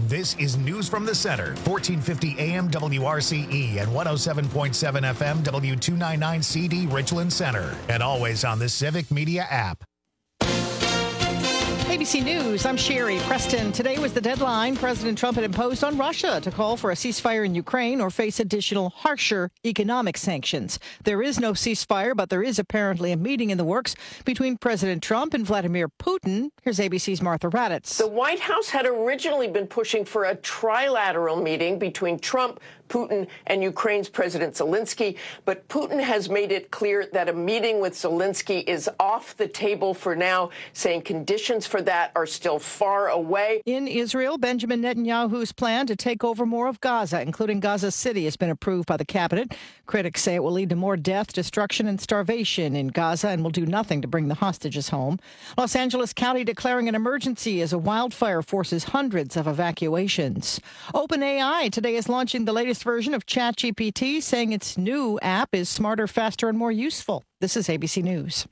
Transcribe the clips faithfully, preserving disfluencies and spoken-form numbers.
This is News from the Center, fourteen fifty A M W R C E and one oh seven point seven F M W two ninety-nine C D Richland Center, and always on the Civic Media app. A B C News, I'm Sherry Preston. Today was the deadline President Trump had imposed on Russia to call for a ceasefire in Ukraine or face additional harsher economic sanctions. There is no ceasefire, but there is apparently a meeting in the works between President Trump and Vladimir Putin. Here's A B C's Martha Raddatz. The White House had originally been pushing for a trilateral meeting between Trump, Putin, and Ukraine's President Zelensky, but Putin has made it clear that a meeting with Zelensky is off the table for now, saying conditions for that are still far away. In Israel, Benjamin Netanyahu's plan to take over more of Gaza, including Gaza City, has been approved by the cabinet. Critics say it will lead to more death, destruction, and starvation in Gaza and will do nothing to bring the hostages home. Los Angeles County declaring an emergency as a wildfire forces hundreds of evacuations. OpenAI today is launching the latest version of ChatGPT, saying its new app is smarter, faster, and more useful. This is A B C News.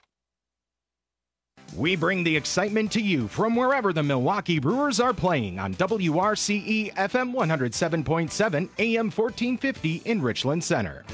We bring the excitement to you from wherever the Milwaukee Brewers are playing on W R C E F M one oh seven point seven A M fourteen fifty in Richland Center.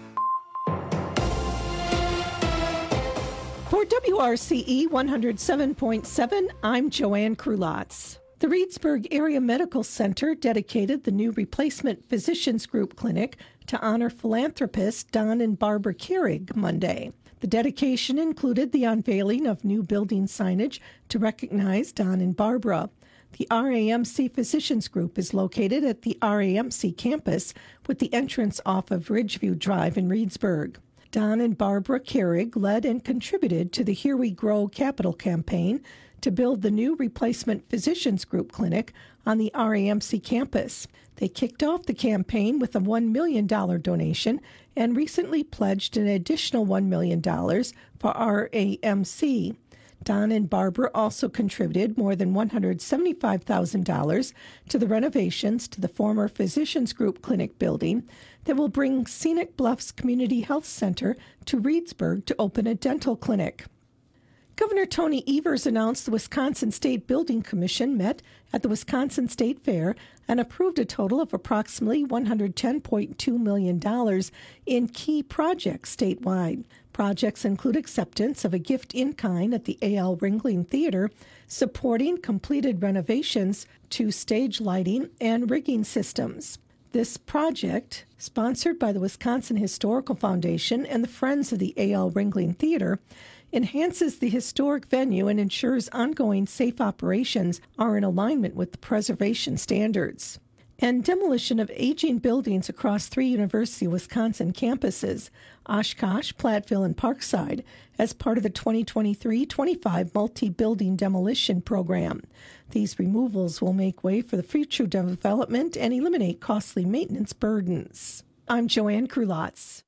For W R C E one oh seven point seven, I'm Joanne Krulotz. The Reedsburg Area Medical Center dedicated the new Replacement Physicians Group Clinic to honor philanthropist Don and Barbara Keurig Monday. The dedication included the unveiling of new building signage to recognize Don and Barbara. The R A M C Physicians Group is located at the R A M C campus with the entrance off of Ridgeview Drive in Reedsburg. Don and Barbara Keurig led and contributed to the Here We Grow Capital campaign to build the new Replacement Physicians Group Clinic on the R A M C campus. They kicked off the campaign with a one million dollars donation and recently pledged an additional one million dollars for R A M C. Don and Barbara also contributed more than one hundred seventy-five thousand dollars to the renovations to the former Physicians Group Clinic building that will bring Scenic Bluffs Community Health Center to Reedsburg to open a dental clinic. Governor Tony Evers announced the Wisconsin State Building Commission met at the Wisconsin State Fair and approved a total of approximately one hundred ten point two million dollars in key projects statewide. Projects include acceptance of a gift in kind at the A L Ringling Theater, supporting completed renovations to stage lighting and rigging systems. This project, sponsored by the Wisconsin Historical Foundation and the Friends of the A L Ringling Theater, enhances the historic venue and ensures ongoing safe operations are in alignment with the preservation standards. And demolition of aging buildings across three University of Wisconsin campuses, Oshkosh, Platteville, and Parkside, as part of the twenty twenty-three twenty-five multi-building demolition program. These removals will make way for the future development and eliminate costly maintenance burdens. I'm Joanne Krulotz.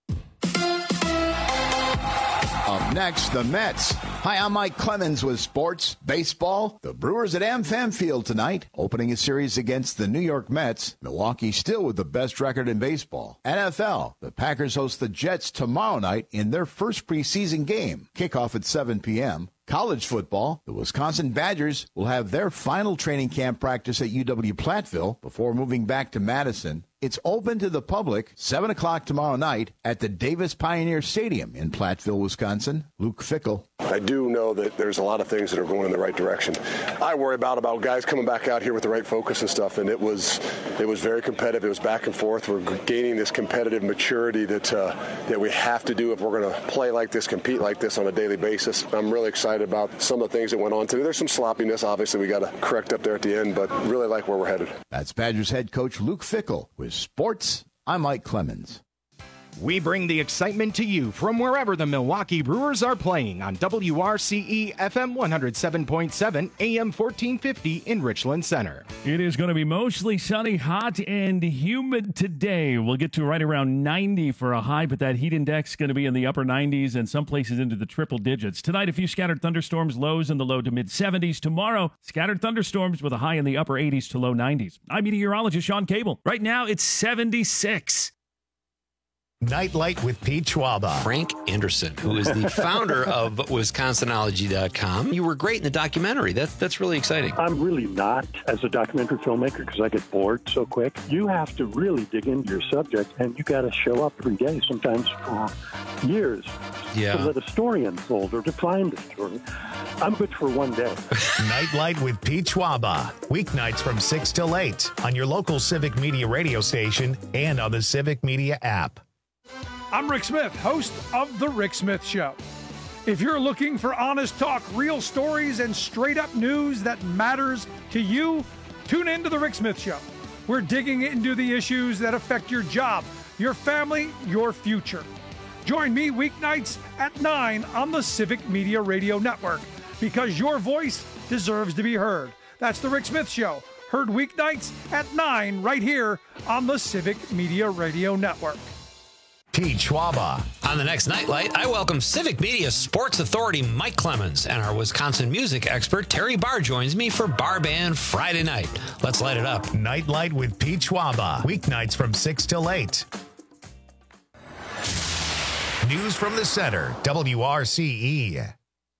Up next, the Mets. Hi, I'm Mike Clemens with sports, baseball. The Brewers at AmFam Field tonight, opening a series against the New York Mets. Milwaukee still with the best record in baseball. N F L, the Packers host the Jets tomorrow night in their first preseason game. Kickoff at seven p.m. College football, the Wisconsin Badgers will have their final training camp practice at U W-Platteville before moving back to Madison. It's open to the public, seven o'clock tomorrow night at the Davis Pioneer Stadium in Platteville, Wisconsin. Luke Fickell. I do know that there's a lot of things that are going in the right direction. I worry about about guys coming back out here with the right focus and stuff, and it was it was very competitive. It was back and forth. We're gaining this competitive maturity that uh, that we have to do if we're going to play like this, compete like this on a daily basis. I'm really excited about some of the things that went on today. There's some sloppiness, obviously, we got to correct up there at the end, but really like where we're headed. That's Badgers head coach Luke Fickell. With sports, I'm Mike Clemens. We bring the excitement to you from wherever the Milwaukee Brewers are playing on W R C E F M one oh seven point seven A M fourteen fifty in Richland Center. It is going to be mostly sunny, hot, and humid today. We'll get to right around ninety for a high, but that heat index is going to be in the upper nineties and some places into the triple digits. Tonight, a few scattered thunderstorms, lows in the low to mid seventies. Tomorrow, scattered thunderstorms with a high in the upper eighties to low nineties. I'm meteorologist Sean Cable. Right now, it's seventy-six. Nightlight with Pete Schwaba. Frank Anderson, who is the founder of Wisconsin ology dot com. You were great in the documentary. That's that's really exciting. I'm really not as a documentary filmmaker because I get bored so quick. You have to really dig into your subject, and you got to show up every day, sometimes for years, yeah. to let a story unfold or to find a story. I'm good for one day. Nightlight with Pete Schwaba. Weeknights from six till eight on your local Civic Media radio station and on the Civic Media app. I'm Rick Smith, host of The Rick Smith Show. If you're looking for honest talk, real stories, and straight-up news that matters to you, tune in to The Rick Smith Show. We're digging into the issues that affect your job, your family, your future. Join me weeknights at nine on the Civic Media Radio Network, because your voice deserves to be heard. That's The Rick Smith Show, heard weeknights at nine right here on the Civic Media Radio Network. Pete Schwaba. On the next Nightlight, I welcome Civic Media Sports Authority Mike Clemens, and our Wisconsin music expert Terry Barr joins me for Bar Band Friday night. Let's light it up. Nightlight with Pete Schwaba. Weeknights from six till eight. News from the center, W R C E.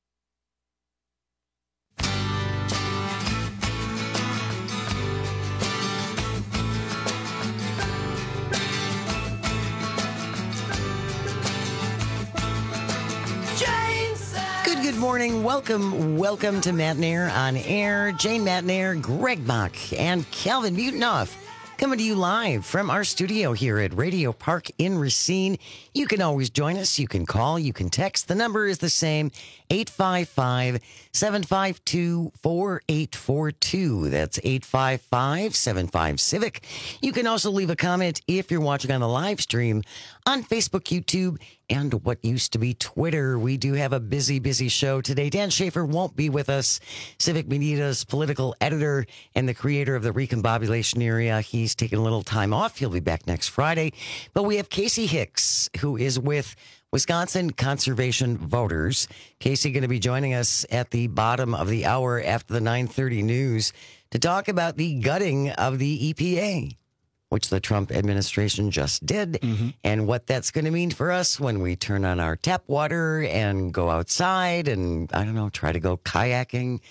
Good morning. Welcome, welcome to Matinair on Air. Jane Matinair, Greg Bach, and Calvin Mutinoff coming to you live from our studio here at Radio Park in Racine. You can always join us. You can call. You can text. The number is the same, eight five five, seven five two, four eight four two. That's eight five five, seven five, Civic. You can also leave a comment if you're watching on the live stream on Facebook, YouTube, and what used to be Twitter. We do have a busy, busy show today. Dan Schaefer won't be with us. Civic Media's political editor and the creator of the Recombobulation Area. He's taking a little time off. He'll be back next Friday. But we have Casey Hicks, who is with Wisconsin Conservation Voters. Casey going to be joining us at the bottom of the hour after the nine thirty news to talk about the gutting of the E P A, which the Trump administration just did, mm-hmm. and what that's going to mean for us when we turn on our tap water and go outside and, I don't know, try to go kayaking.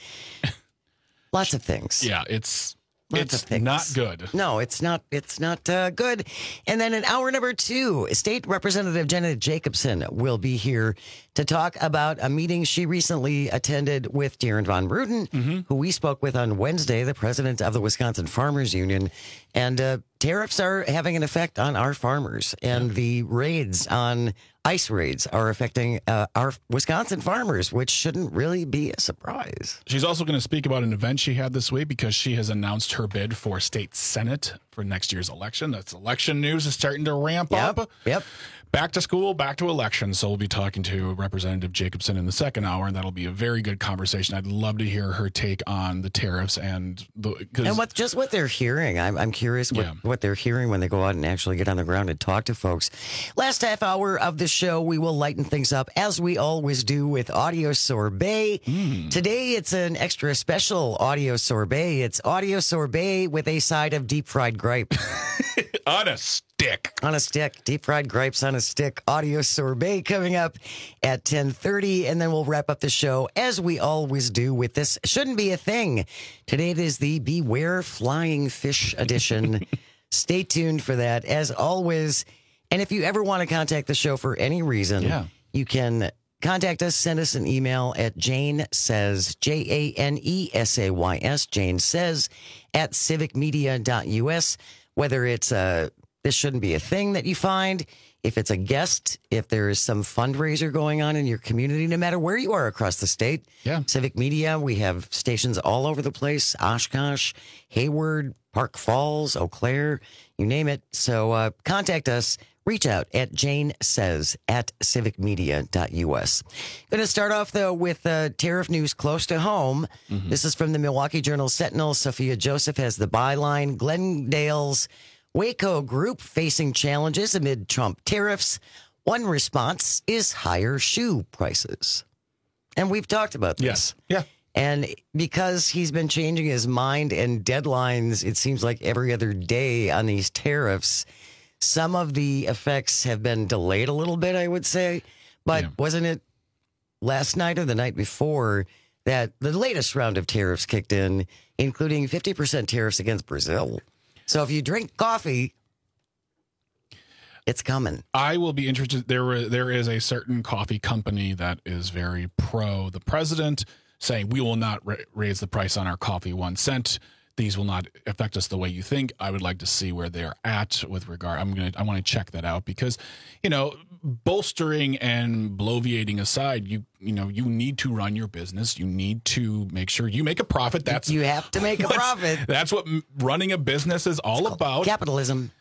Lots of things. Yeah, it's Lots it's not good. No, it's not. It's not uh, good. And then in hour number two, State Representative Jenna Jacobson will be here to talk about a meeting she recently attended with Darren Von Ruden, mm-hmm. who we spoke with on Wednesday, the president of the Wisconsin Farmers Union. And uh, tariffs are having an effect on our farmers, and the raids on ICE raids are affecting uh, our Wisconsin farmers, which shouldn't really be a surprise. She's also going to speak about an event she had this week because she has announced her bid for state senate for next year's election. That's election news is starting to ramp yep, up. Yep. Back to school, back to election. So we'll be talking to Representative Jacobson in the second hour, and that'll be a very good conversation. I'd love to hear her take on the tariffs and the and what just what they're hearing. I'm I'm curious what, yeah. what they're hearing when they go out and actually get on the ground and talk to folks. Last half hour of the show, we will lighten things up as we always do with audio sorbet. Mm. Today, it's an extra special audio sorbet. It's audio sorbet with a side of deep fried gripe. On a stick. On a stick. Deep fried gripes on a stick. Audio sorbet coming up at ten thirty. And then we'll wrap up the show as we always do with this Shouldn't Be a Thing. Today it is the Beware Flying Fish edition. Stay tuned for that as always. And if you ever want to contact the show for any reason, yeah. you can contact us. Send us an email at Jane Says, J A N E S A Y S, Jane Says, at civic media dot U S. Whether it's a, this shouldn't be a thing that you find, if it's a guest, if there is some fundraiser going on in your community, no matter where you are across the state. Yeah. Civic Media, we have stations all over the place, Oshkosh, Hayward, Park Falls, Eau Claire, you name it. So uh, contact us. Reach out at Jane Says at civic media dot U S. Going to start off, though, with uh, tariff news close to home. Mm-hmm. This is from the Milwaukee Journal Sentinel. Sophia Joseph has the byline. Glendale's Waco Group facing challenges amid Trump tariffs. One response is higher shoe prices. And we've talked about this. Yes. Yeah. And because he's been changing his mind and deadlines, it seems like every other day on these tariffs, Some of the effects have been delayed a little bit, I would say. But yeah. wasn't it last night or the night before that the latest round of tariffs kicked in, including fifty percent tariffs against Brazil? So if you drink coffee, it's coming. I will be interested. There were, there is a certain coffee company that is very pro the president, saying we will not ra- raise the price on our coffee one cent. These will not affect us the way you think. I would like to see where they're at with regard. I'm gonna. I want to check that out because, you know, bolstering and bloviating aside, you you know you need to run your business. You need to make sure you make a profit. That's you have to make a profit. That's what running a business is all about. Capitalism.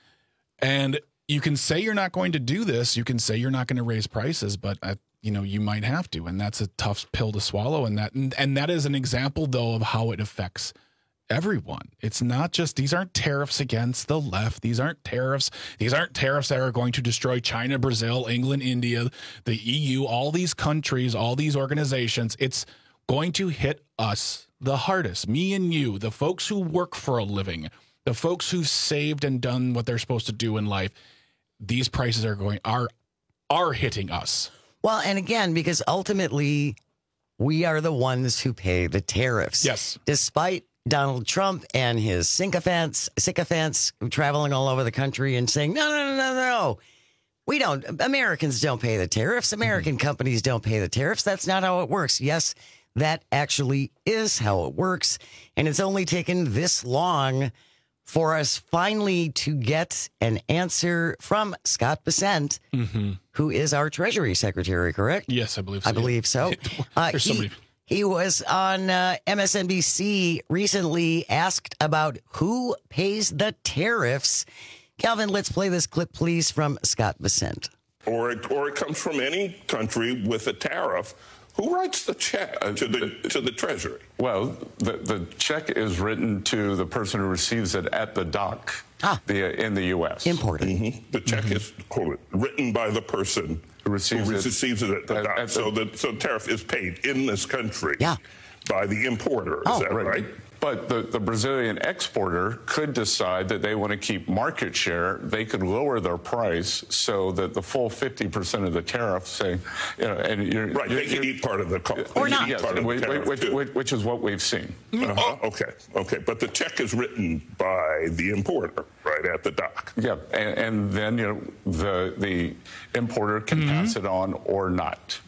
And you can say you're not going to do this. You can say you're not going to raise prices, but uh, you know you might have to, and that's a tough pill to swallow. And that and, and that is an example, though, of how it affects everyone. It's not just, these aren't tariffs against the left. These aren't tariffs. These aren't tariffs that are going to destroy China, Brazil, England, India, the E U, all these countries, all these organizations. It's going to hit us the hardest. Me and you, the folks who work for a living, the folks who've saved and done what they're supposed to do in life. These prices are going, are, are hitting us. Well, and again, because ultimately we are the ones who pay the tariffs. Yes. Despite Donald Trump and his sycophants, sycophants traveling all over the country and saying, no, no, no, no, no. We don't, Americans don't pay the tariffs. American mm-hmm. companies don't pay the tariffs. That's not how it works. Yes, that actually is how it works. And it's only taken this long for us finally to get an answer from Scott Bessent, mm-hmm. who is our Treasury Secretary, correct? Yes, I believe so. I believe so. Uh, There's he, somebody... he was on uh, M S N B C recently asked about who pays the tariffs. Calvin, let's play this clip, please, from Scott Bessent. Or it, or it comes from any country with a tariff. Who writes the check to the to the Treasury? Well, the, the check is written to the person who receives it at the dock ah. the, in the U S Imported. Mm-hmm. The check mm-hmm. is hold it, written by the person who receives, who it, receives it at the at, dock. At the, so the so tariff is paid in this country yeah. by the importer. Is oh, that right? right? But the, the Brazilian exporter could decide that they want to keep market share. They could lower their price so that the full fifty percent of the tariff, say, you know, and you're right. You're, they can eat part of the cost, or not, yes, part of which, the which, which, which is what we've seen. Uh-huh. Oh. Okay, okay, but the check is written by the importer, right at the dock. Yeah, and, and then you know the the importer can mm-hmm. pass it on or not.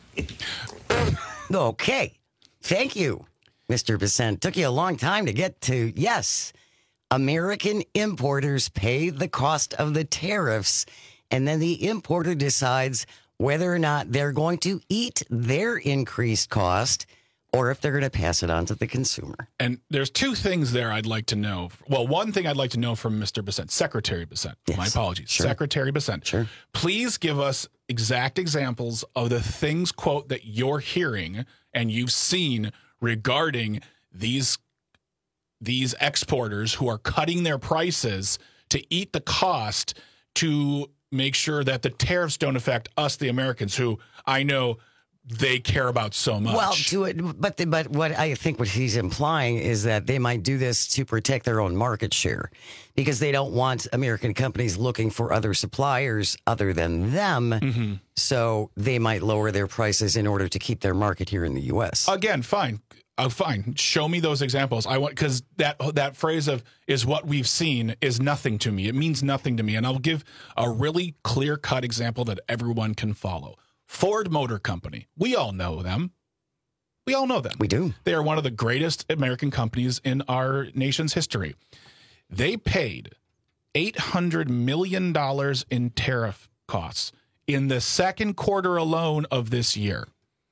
Okay, thank you, Mister Bessent. Took you a long time to get to, yes, American importers pay the cost of the tariffs, and then the importer decides whether or not they're going to eat their increased cost or if they're going to pass it on to the consumer. And there's two things there I'd like to know. Well, one thing I'd like to know from Mister Bessent, Secretary Bessent. Yes. My apologies. Sure. Secretary Bessent. Sure. Please give us exact examples of the things, quote, that you're hearing and you've seen regarding these these exporters who are cutting their prices to eat the cost to make sure that the tariffs don't affect us, the Americans, who I know they care about so much. Well, to it, but the, but what I think what he's implying is that they might do this to protect their own market share because they don't want American companies looking for other suppliers other than them. Mm-hmm. So they might lower their prices in order to keep their market here in the U S. Again, fine. Uh, fine. Show me those examples. I want, because that that phrase of is what we've seen is nothing to me. It means nothing to me. And I'll give a really clear cut example that everyone can follow. Ford Motor Company. We all know them. We all know them. We do. They are one of the greatest American companies in our nation's history. They paid eight hundred million dollars in tariff costs in the second quarter alone of this year.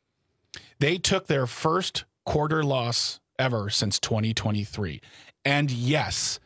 They took their first quarter loss ever since twenty twenty-three. And yes,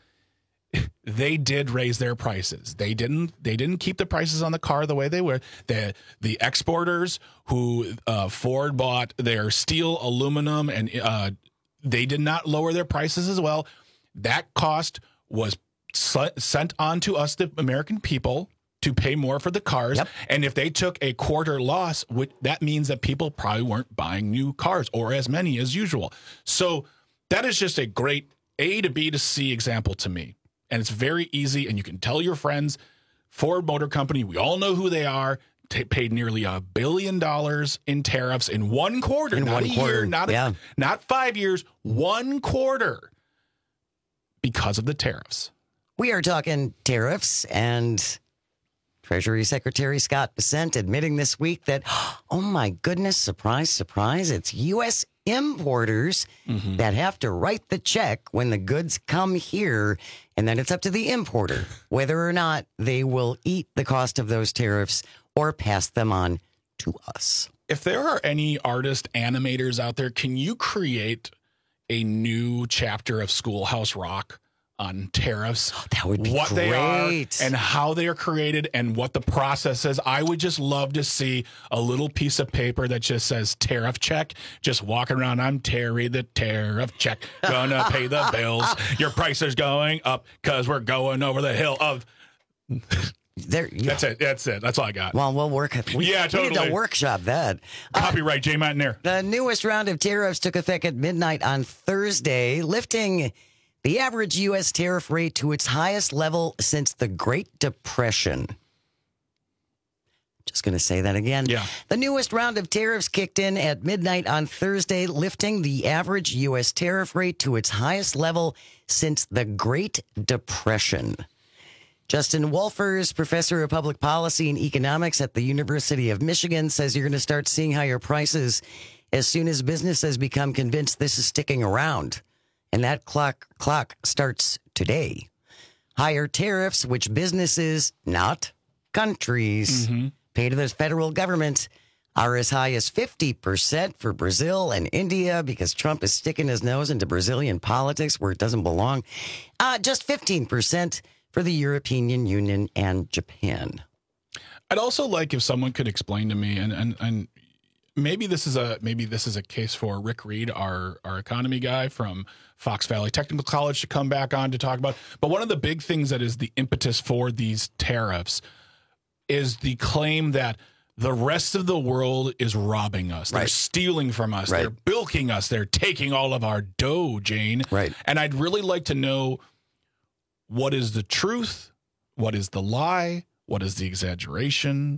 they did raise their prices. They didn't they didn't keep the prices on the car the way they were. The the exporters who uh, Ford bought their steel, aluminum, and uh, they did not lower their prices as well. That cost was sent on to us, the American people, to pay more for the cars. Yep. And if they took a quarter loss, that means that people probably weren't buying new cars or as many as usual. So that is just a great A to B to C example to me. And it's very easy, and you can tell your friends, Ford Motor Company, we all know who they are, t- paid nearly a billion dollars in tariffs in one quarter. In not one a quarter, year, not, yeah. a, not five years, one quarter because of the tariffs. We are talking tariffs, and Treasury Secretary Scott Bessent admitting this week that, oh my goodness, surprise, surprise, it's U S importers mm-hmm. that have to write the check when the goods come here, and then it's up to the importer whether or not they will eat the cost of those tariffs or pass them on to us. If there are any artist animators out there, can you create a new chapter of Schoolhouse Rock on tariffs? Oh, that would be what great. They are and how they are created and what the process is. I would just love to see a little piece of paper that just says tariff check, just walking around. I'm Terry the tariff check, gonna pay the bills. Your price is going up because we're going over the hill of... There, that's it. That's it. That's all I got. Well, we'll work. We, yeah, totally. We need to workshop that. Copyright uh, Jay Matnair. The newest round of tariffs took effect at midnight on Thursday, lifting the average U S tariff rate to its highest level since the Great Depression. Just going to say that again. Yeah. The newest round of tariffs kicked in at midnight on Thursday, lifting the average U S tariff rate to its highest level since the Great Depression. Justin Wolfers, professor of public policy and economics at the University of Michigan, says you're going to start seeing higher prices as soon as businesses become convinced this is sticking around. And that clock clock starts today. Higher tariffs, which businesses, not countries, mm-hmm. pay to the federal government, are as high as fifty percent for Brazil and India because Trump is sticking his nose into Brazilian politics where it doesn't belong. Uh, just fifteen percent for the European Union and Japan. I'd also like if someone could explain to me, and and, and maybe this is a maybe this is a case for Rick Reed, our our economy guy from Fox Valley Technical College, to come back on to talk about. But one of the big things that is the impetus for these tariffs is the claim that the rest of the world is robbing us. Right. They're stealing from us. Right. They're bilking us. They're taking all of our dough, Jane. Right. And I'd really like to know, what is the truth? What is the lie? What is the exaggeration?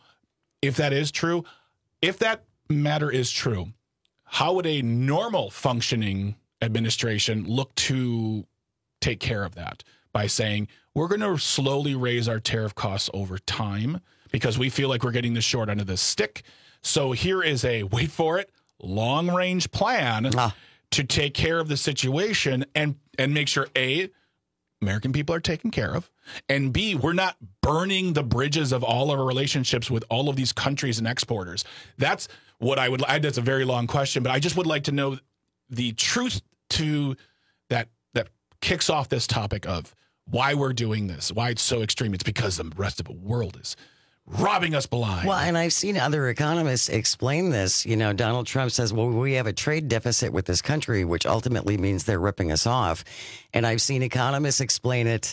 If that is true, if that matter is true, how would a normal functioning administration look to take care of that? By saying, we're going to slowly raise our tariff costs over time because we feel like we're getting the short end of the stick. So here is a, wait for it, long-range plan ah. to take care of the situation and, and make sure, A, American people are taken care of, and B, we're not burning the bridges of all of our relationships with all of these countries and exporters. That's what I would, I, that's a very long question, but I just would like to know the truth to that, that kicks off this topic of why we're doing this, why it's so extreme. It's because the rest of the world is robbing us blind. Well, and I've seen other economists explain this. You know, Donald Trump says, well, we have a trade deficit with this country, which ultimately means they're ripping us off. And I've seen economists explain it.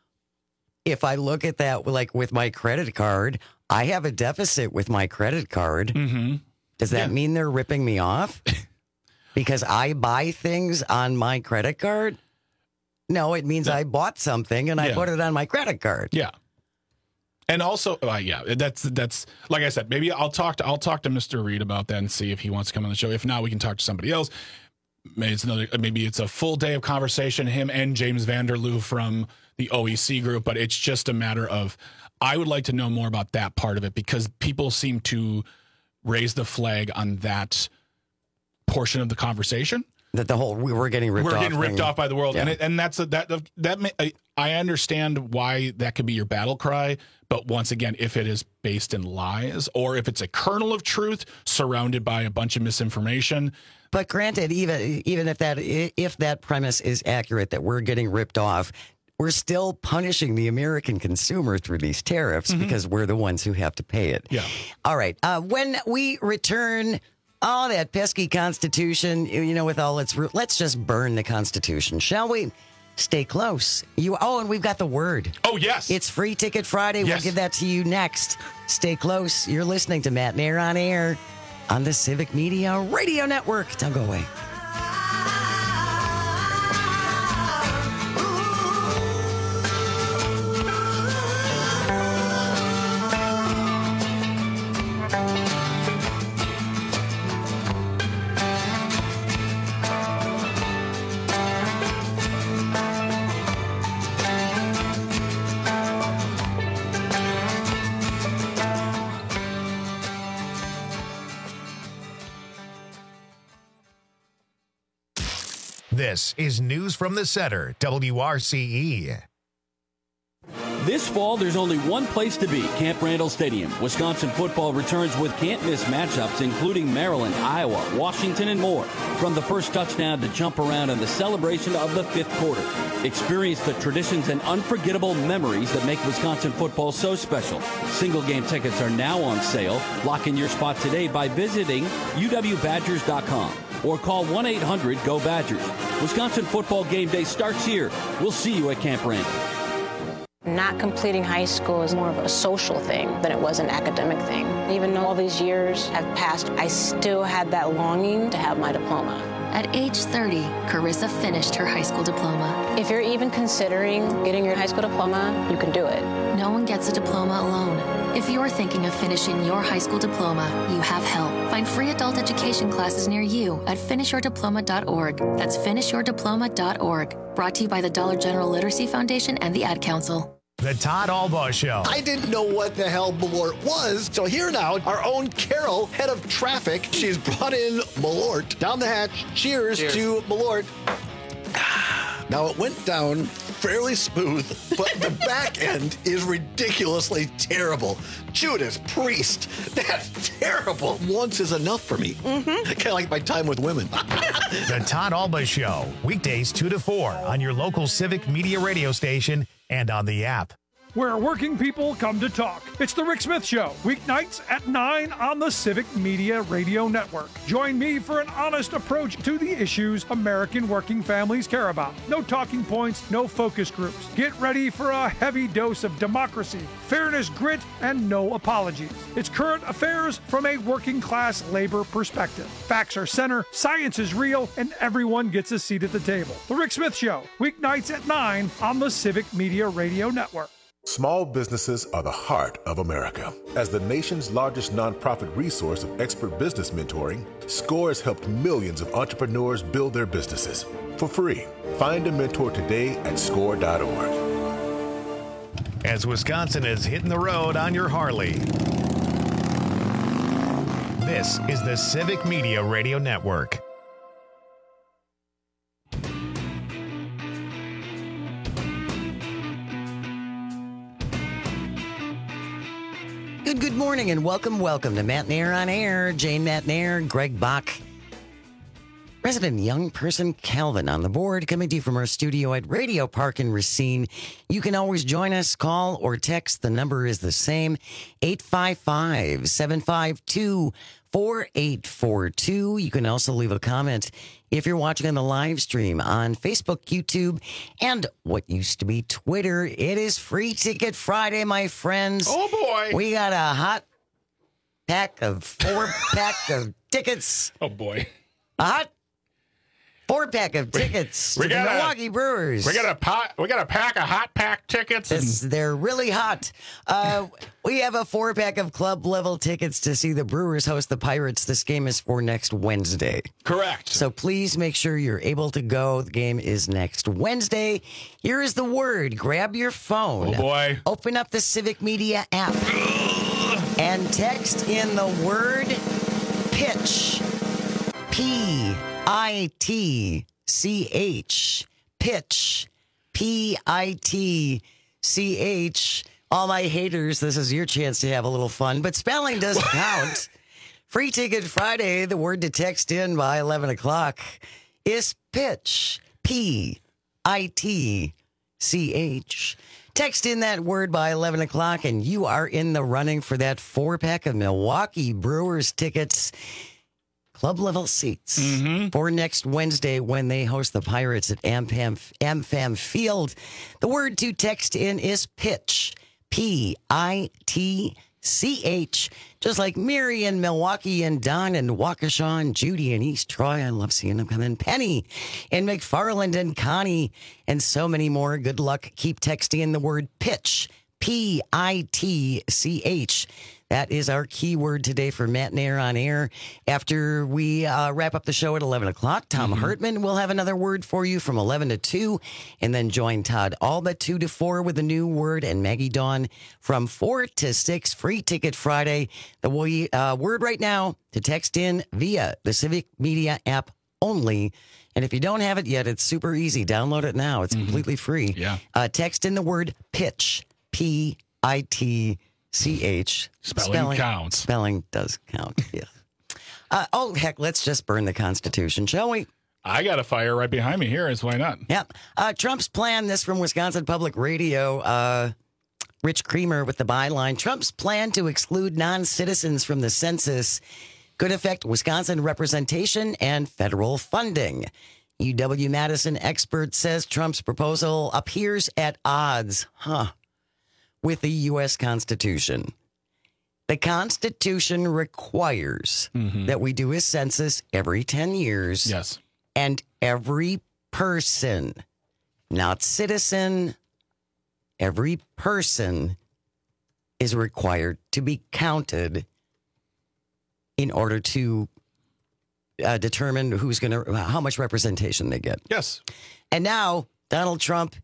If I look at that, like with my credit card, I have a deficit with my credit card. Mm-hmm. Does that yeah. mean they're ripping me off? Because I buy things on my credit card? No, it means that, I bought something and yeah. I put it on my credit card. Yeah. And also, uh, yeah, that's that's like I said. Maybe I'll talk to I'll talk to Mister Reed about that and see if he wants to come on the show. If not, we can talk to somebody else. Maybe it's another. Maybe it's a full day of conversation. Him and James Vanderloo from the O E C group. But it's just a matter of I would like to know more about that part of it because people seem to raise the flag on that portion of the conversation. That the whole we were getting ripped we're off. We're getting ripped thing. off by the world, yeah. and it, and that's a, that that I, I understand why that could be your battle cry. But once again, if it is based in lies or if it's a kernel of truth surrounded by a bunch of misinformation. But granted, even even if that if that premise is accurate, that we're getting ripped off, we're still punishing the American consumer through these tariffs mm-hmm. because we're the ones who have to pay it. Yeah. All right. Uh, when we return. Oh, that pesky Constitution, you know, with all its... Let's just burn the Constitution, shall we? Stay close. You. Oh, and we've got the word. Oh, yes. It's Free Ticket Friday. Yes. We'll give that to you next. Stay close. You're listening to Matt Nair on Air on the Civic Media Radio Network. Don't go away. This is News from the Center, W R C E. This fall, there's only one place to be, Camp Randall Stadium. Wisconsin football returns with can't-miss matchups, including Maryland, Iowa, Washington, and more. From the first touchdown to jump around and the celebration of the fifth quarter. Experience the traditions and unforgettable memories that make Wisconsin football so special. Single-game tickets are now on sale. Lock in your spot today by visiting U W Badgers dot com or call one eight hundred go Badgers. Wisconsin football game day starts here. We'll see you at Camp Randall. Not completing high school is more of a social thing than it was an academic thing. Even though all these years have passed, I still had that longing to have my diploma. At age thirty, Carissa finished her high school diploma. If you're even considering getting your high school diploma, you can do it. No one gets a diploma alone. If you're thinking of finishing your high school diploma, you have help. Find free adult education classes near you at finish your diploma dot org. That's finish your diploma dot org. Brought to you by the Dollar General Literacy Foundation and the Ad Council. The Todd Albaugh Show. I didn't know what the hell Malort was, so here now, our own Carol, head of traffic. She's brought in Malort. Down the hatch. Cheers, Cheers. to Malort. Now, it went down fairly smooth, but the back end is ridiculously terrible. Judas Priest, that's terrible. Once is enough for me. Mm-hmm. Kind of like my time with women. The Todd Albaugh Show, weekdays two to four on your local Civic Media radio station and on the app. Where working people come to talk. It's the Rick Smith Show, weeknights at nine on the Civic Media Radio Network. Join me for an honest approach to the issues American working families care about. No talking points, no focus groups. Get ready for a heavy dose of democracy, fairness, grit, and no apologies. It's current affairs from a working class labor perspective. Facts are center, science is real, and everyone gets a seat at the table. The Rick Smith Show, weeknights at nine on the Civic Media Radio Network. Small businesses are the heart of America. As the nation's largest nonprofit resource of expert business mentoring, SCORE has helped millions of entrepreneurs build their businesses for free. Find a mentor today at score dot org. As Wisconsin is hitting the road on your Harley, this is the Civic Media Radio Network. Good, good morning and welcome, welcome to Matt Nair on Air. Jane Matt Nair, Greg Bach. Resident young person Calvin on the board, coming to you from our studio at Radio Park in Racine. You can always join us, call or text. The number is the same, eight five five, seven five two, four eight four two. You can also leave a comment if you're watching on the live stream on Facebook, YouTube, and what used to be Twitter. It is Free Ticket Friday, my friends. Oh, boy. We got a hot pack of four pack of tickets. Oh, boy. A hot four pack of tickets we to the got Milwaukee a, Brewers. We got a pot, we got a pack of hot pack tickets. And... It's, they're really hot. Uh, we have a four pack of club level tickets to see the Brewers host the Pirates. This game is for next Wednesday. Correct. So please make sure you're able to go. The game is next Wednesday. Here is the word. Grab your phone. Oh boy. Open up the Civic Media app and text in the word pitch. P I T C H. Pitch. P I T C H. All my haters, this is your chance to have a little fun, but spelling doesn't count. Free Ticket Friday, the word to text in by eleven o'clock is pitch. P I T C H. Text in that word by eleven o'clock, and you are in the running for that four pack of Milwaukee Brewers tickets. Club level seats mm-hmm. for next Wednesday when they host the Pirates at AmFam, AmFam Field. The word to text in is pitch. P I T C H. Just like Mary in Milwaukee and Don in Waukesha and Judy in East Troy. I love seeing them come in. Penny in McFarland and Connie and so many more. Good luck. Keep texting in the word pitch. P I T C H. That is our keyword today for Matt Nair on Air. After we uh, wrap up the show at eleven o'clock, Tom mm-hmm. Hartman will have another word for you from eleven to two, and then join Todd Alba two to four with a new word, and Maggie Dawn from four to six. Free Ticket Friday. The we, uh, word right now to text in via the Civic Media app only And if you don't have it yet, it's super easy. Download it now. It's mm-hmm. completely free. Yeah. Uh, text in the word pitch, P I T C H. Spelling, spelling counts. Spelling does count, yes. Uh, oh, heck, let's just burn the Constitution, shall we? I got a fire right behind me here, so why not? Yeah. Uh, Trump's plan, this from Wisconsin Public Radio, uh, Rich Creamer with the byline, Trump's plan to exclude non-citizens from the census could affect Wisconsin representation and federal funding. U W-Madison expert says Trump's proposal appears at odds, huh, with the U S Constitution. The Constitution requires mm-hmm. that we do a census every ten years. Yes. And every person, not citizen, every person is required to be counted in order to uh, determine who's going to, how much representation they get. Yes. And now, Donald Trump,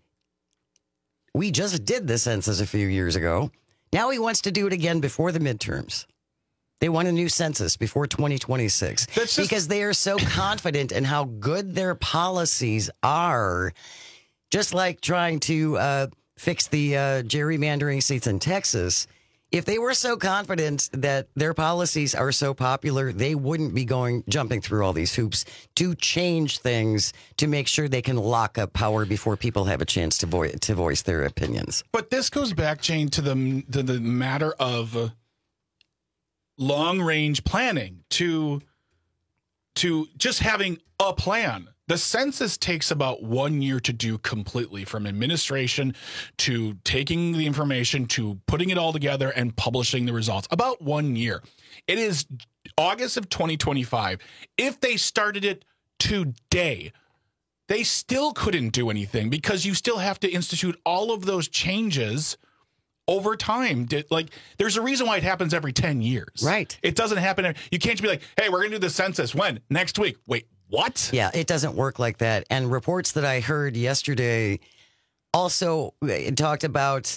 we just did the census a few years ago. Now he wants to do it again before the midterms. They want a new census before twenty twenty-six just... because they are so confident in how good their policies are. Just like trying to uh, fix the uh, gerrymandering seats in Texas. If they were so confident that their policies are so popular, they wouldn't be going jumping through all these hoops to change things to make sure they can lock up power before people have a chance to, vo- to voice their opinions. But this goes back, Jane, to the to the matter of uh, long-range planning, to to just having a plan. The census takes about one year to do completely, from administration to taking the information to putting it all together and publishing the results. About one year. It is August of twenty twenty-five. If they started it today, they still couldn't do anything because you still have to institute all of those changes over time. Like, there's a reason why it happens every ten years. Right. It doesn't happen. You can't just be like, hey, we're going to do the census. When? Next week. Wait, what? Yeah, it doesn't work like that. And reports that I heard yesterday also talked about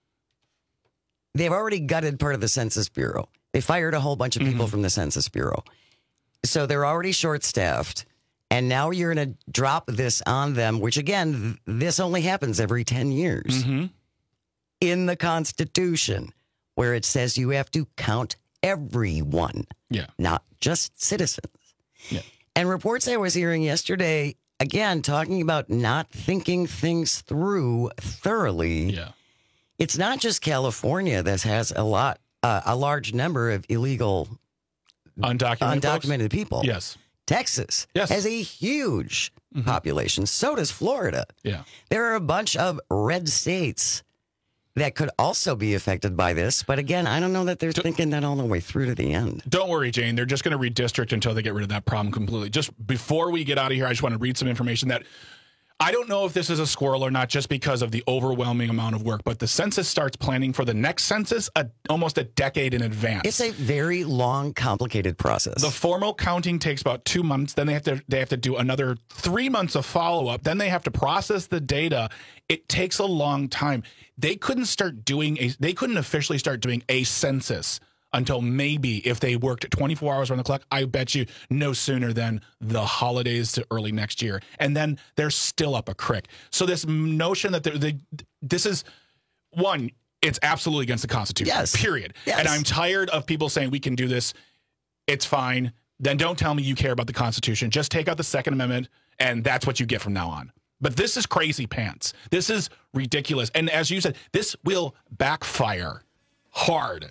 they've already gutted part of the Census Bureau. They fired a whole bunch of people mm-hmm. from the Census Bureau. So they're already short-staffed. And now you're going to drop this on them, which, again, this only happens every ten years. Mm-hmm. In the Constitution, where it says you have to count everyone, yeah, not just citizens. Yeah. And reports I was hearing yesterday, again, talking about not thinking things through thoroughly. Yeah. It's not just California that has a lot, uh, a large number of illegal, undocumented, undocumented folks? people. Yes. Texas yes. has a huge mm-hmm. population. So does Florida. Yeah. There are a bunch of red states that could also be affected by this. But again, I don't know that they're thinking that all the way through to the end. Don't worry, Jane. They're just going to redistrict until they get rid of that problem completely. Just before we get out of here, I just want to read some information that I don't know if this is a squirrel or not, just because of the overwhelming amount of work. But the census starts planning for the next census a, almost a decade in advance. It's a very long, complicated process. The formal counting takes about two months. Then they have to they have to do another three months of follow up. Then they have to process the data. It takes a long time. They couldn't start doing a. They couldn't officially start doing a census until maybe if they worked twenty-four hours around the clock, I bet you no sooner than the holidays to early next year. And then they're still up a crick. So this notion that they're, they, this is, one, it's absolutely against the Constitution, yes. period. Yes. And I'm tired of people saying we can do this. It's fine. Then don't tell me you care about the Constitution. Just take out the Second Amendment, and that's what you get from now on. But this is crazy pants. This is ridiculous. And as you said, this will backfire hard.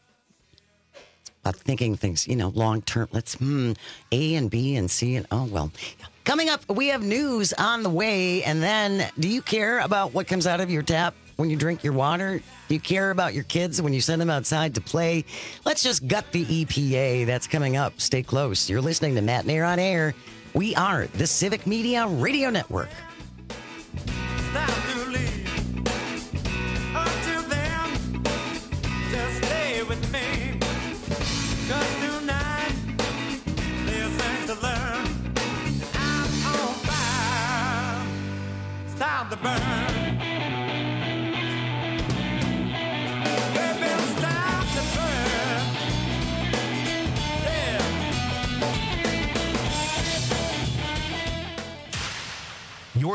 About thinking things, you know, long term. Let's hmm, A and B and C and oh well. Coming up, we have news on the way. And then, do you care about what comes out of your tap when you drink your water? Do you care about your kids when you send them outside to play? Let's just gut the E P A. That's coming up. Stay close. You're listening to Matt Nair on Air. We are the Civic Media Radio Network. The burn. Baby, stop the burn. Yeah.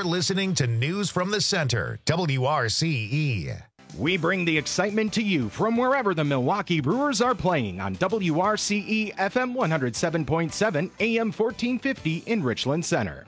You're listening to News from the Center, W R C E. We bring the excitement to you from wherever the Milwaukee Brewers are playing on W R C E F M one oh seven point seven, A M fourteen fifty in Richland Center.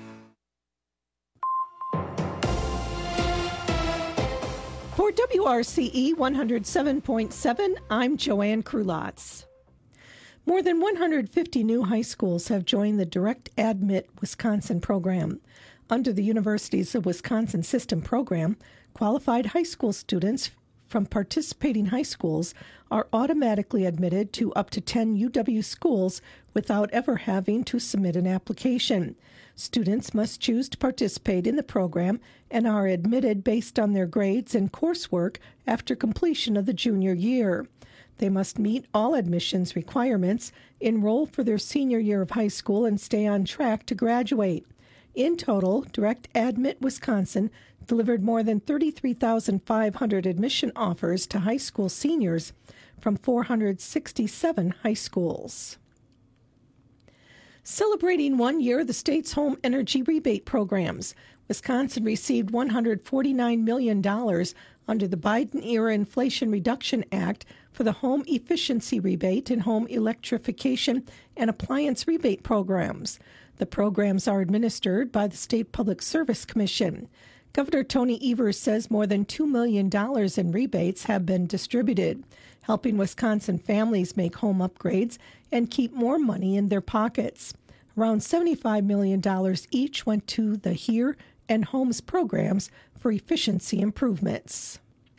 For W R C E one oh seven point seven, I'm Joanne Krulotz. More than one hundred fifty new high schools have joined the Direct Admit Wisconsin program. Under the Universities of Wisconsin System program, qualified high school students from participating high schools are automatically admitted to up to ten U W schools without ever having to submit an application. Students must choose to participate in the program and are admitted based on their grades and coursework after completion of the junior year. They must meet all admissions requirements, enroll for their senior year of high school, and stay on track to graduate. In total, Direct Admit Wisconsin delivered more than thirty-three thousand five hundred admission offers to high school seniors from four hundred sixty-seven high schools. Celebrating one year of the state's home energy rebate programs, Wisconsin received one hundred forty-nine million dollars under the Biden-era Inflation Reduction Act for the home efficiency rebate and home electrification and appliance rebate programs. The programs are administered by the State Public Service Commission. Governor Tony Evers says more than two million dollars in rebates have been distributed, helping Wisconsin families make home upgrades and keep more money in their pockets. Around seventy-five million dollars each went to the HERE and HOMES programs for efficiency improvements.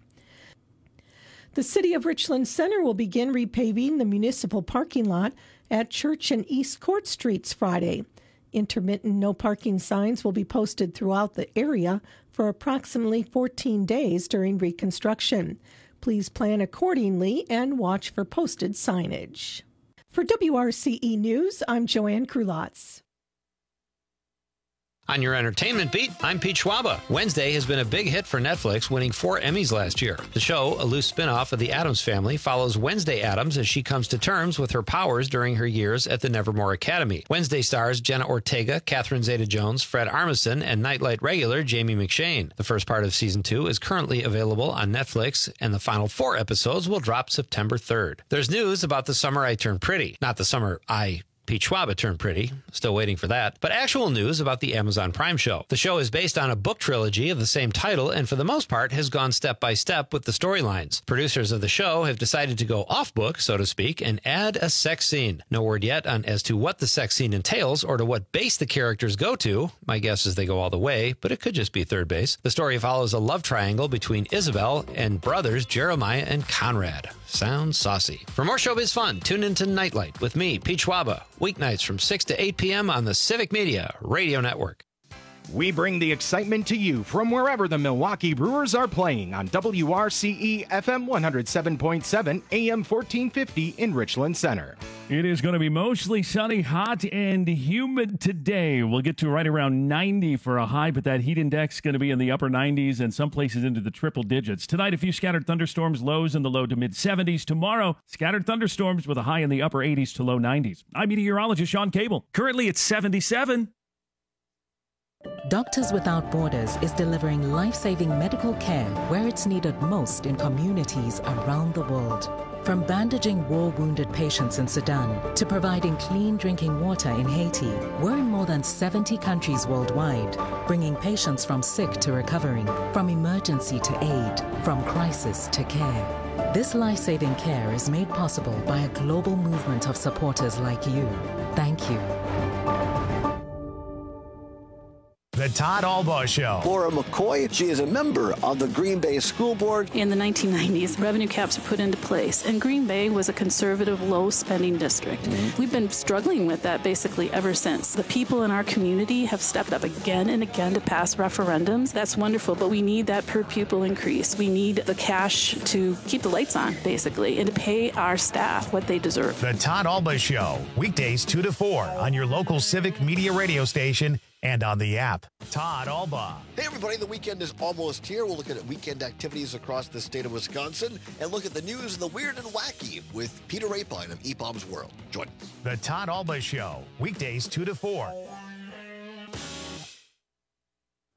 The City of Richland Center will begin repaving the municipal parking lot at Church and East Court Streets Friday. Intermittent no parking signs will be posted throughout the area for approximately fourteen days during reconstruction. Please plan accordingly and watch for posted signage. For W R C E News, I'm Joanne Krulotz. On your entertainment beat, I'm Pete Schwaba. Wednesday has been a big hit for Netflix, winning four Emmys last year. The show, a loose spin-off of The Addams Family, follows Wednesday Addams as she comes to terms with her powers during her years at the Nevermore Academy. Wednesday stars Jenna Ortega, Catherine Zeta-Jones, Fred Armisen, and Nightlight regular Jamie McShane. The first part of season two is currently available on Netflix, and the final four episodes will drop September third. There's news about The Summer I Turned Pretty. Not The Summer I Pete Schwaba turned pretty. Still waiting for that. But actual news about the Amazon Prime show. The show is based on a book trilogy of the same title and for the most part has gone step by step with the storylines. Producers of the show have decided to go off book, so to speak, and add a sex scene. No word yet on as to what the sex scene entails or to what base the characters go to. My guess is they go all the way, but it could just be third base. The story follows a love triangle between Isabel and brothers Jeremiah and Conrad. Sounds saucy. For more showbiz fun, tune into Nightlight with me, Pete Schwaba, weeknights from six to eight p.m. on the Civic Media Radio Network. We bring the excitement to you from wherever the Milwaukee Brewers are playing on W R C E F M one oh seven point seven, A M fourteen fifty in Richland Center. It is going to be mostly sunny, hot, and humid today. We'll get to right around ninety for a high, but that heat index is going to be in the upper nineties and some places into the triple digits. Tonight, a few scattered thunderstorms, lows in the low to mid seventies. Tomorrow, scattered thunderstorms with a high in the upper eighties to low nineties. I'm meteorologist Sean Cable. Currently, it's seventy-seven. Doctors Without Borders is delivering life-saving medical care where it's needed most in communities around the world. From bandaging war-wounded patients in Sudan to providing clean drinking water in Haiti, we're in more than seventy countries worldwide, bringing patients from sick to recovering, from emergency to aid, from crisis to care. This life-saving care is made possible by a global movement of supporters like you. Thank you. The Todd Albaugh Show. Laura McCoy, she is a member of the Green Bay School Board. In the nineteen nineties, revenue caps were put into place, and Green Bay was a conservative, low-spending district. Mm-hmm. We've been struggling with that basically ever since. The people in our community have stepped up again and again to pass referendums. That's wonderful, but we need that per-pupil increase. We need the cash to keep the lights on, basically, and to pay our staff what they deserve. The Todd Albaugh Show, weekdays two to four on your local Civic Media radio station and on the app. Todd Albaugh. Hey, everybody, the weekend is almost here. We'll look at weekend activities across the state of Wisconsin and look at the news and the weird and wacky with Peter Rapine of E P O M's World. Join us. The Todd Albaugh Show, weekdays two to four.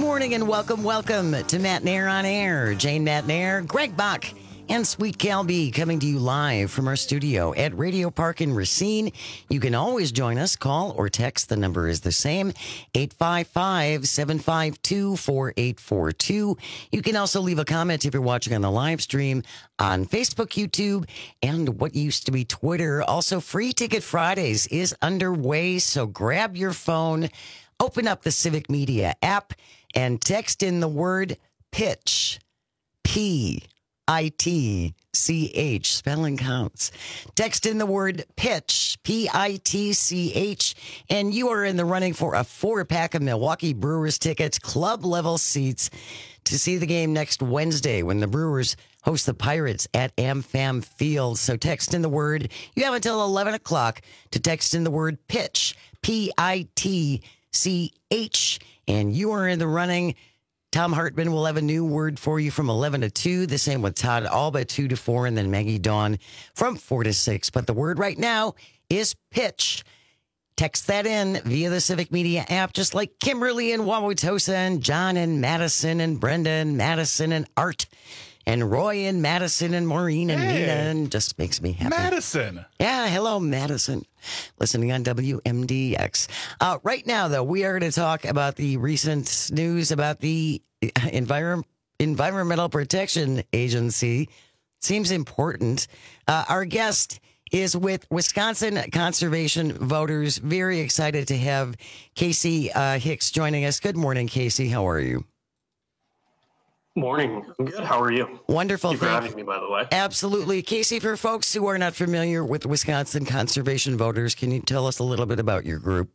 morning and welcome, welcome to Matt Nair on Air. Jane Matt Nair, Greg Bach, and Sweet Calby coming to you live from our studio at Radio Park in Racine. You can always join us. Call or text. The number is the same, eight five five, seven five two, four eight four two. You can also leave a comment if you're watching on the live stream on Facebook, YouTube, and what used to be Twitter. Also, Free Ticket Fridays is underway, so grab your phone, open up the Civic Media app, and text in the word pitch. P I T C H. Spelling counts. Text in the word pitch. P I T C H. And you are in the running for a four-pack of Milwaukee Brewers tickets, club-level seats, to see the game next Wednesday when the Brewers host the Pirates at AmFam Field. So text in the word. You have until eleven o'clock to text in the word pitch. P I T C H. And you are in the running. Tom Hartman will have a new word for you from eleven to two. The same with Todd Alba, two to four, and then Maggie Dawn from four to six. But the word right now is pitch. Text that in via the Civic Media app, just like Kimberly and Wauwatosa and John and Madison and Brenda and Madison and Art and Roy and Madison and Maureen and Hey. Nina, and just makes me happy. Madison. Yeah, hello, Madison. Listening on W M D X. Uh, right now, though, we are going to talk about the recent news about the Envir- Environmental Protection Agency. Seems important. Uh, our guest is with Wisconsin Conservation Voters. Very excited to have Casey uh, Hicks joining us. Good morning, Casey. How are you? Morning. I'm good. How are you? Wonderful. Thank you for Thank- having me, by the way. Absolutely. Casey, for folks who are not familiar with Wisconsin Conservation Voters, can you tell us a little bit about your group?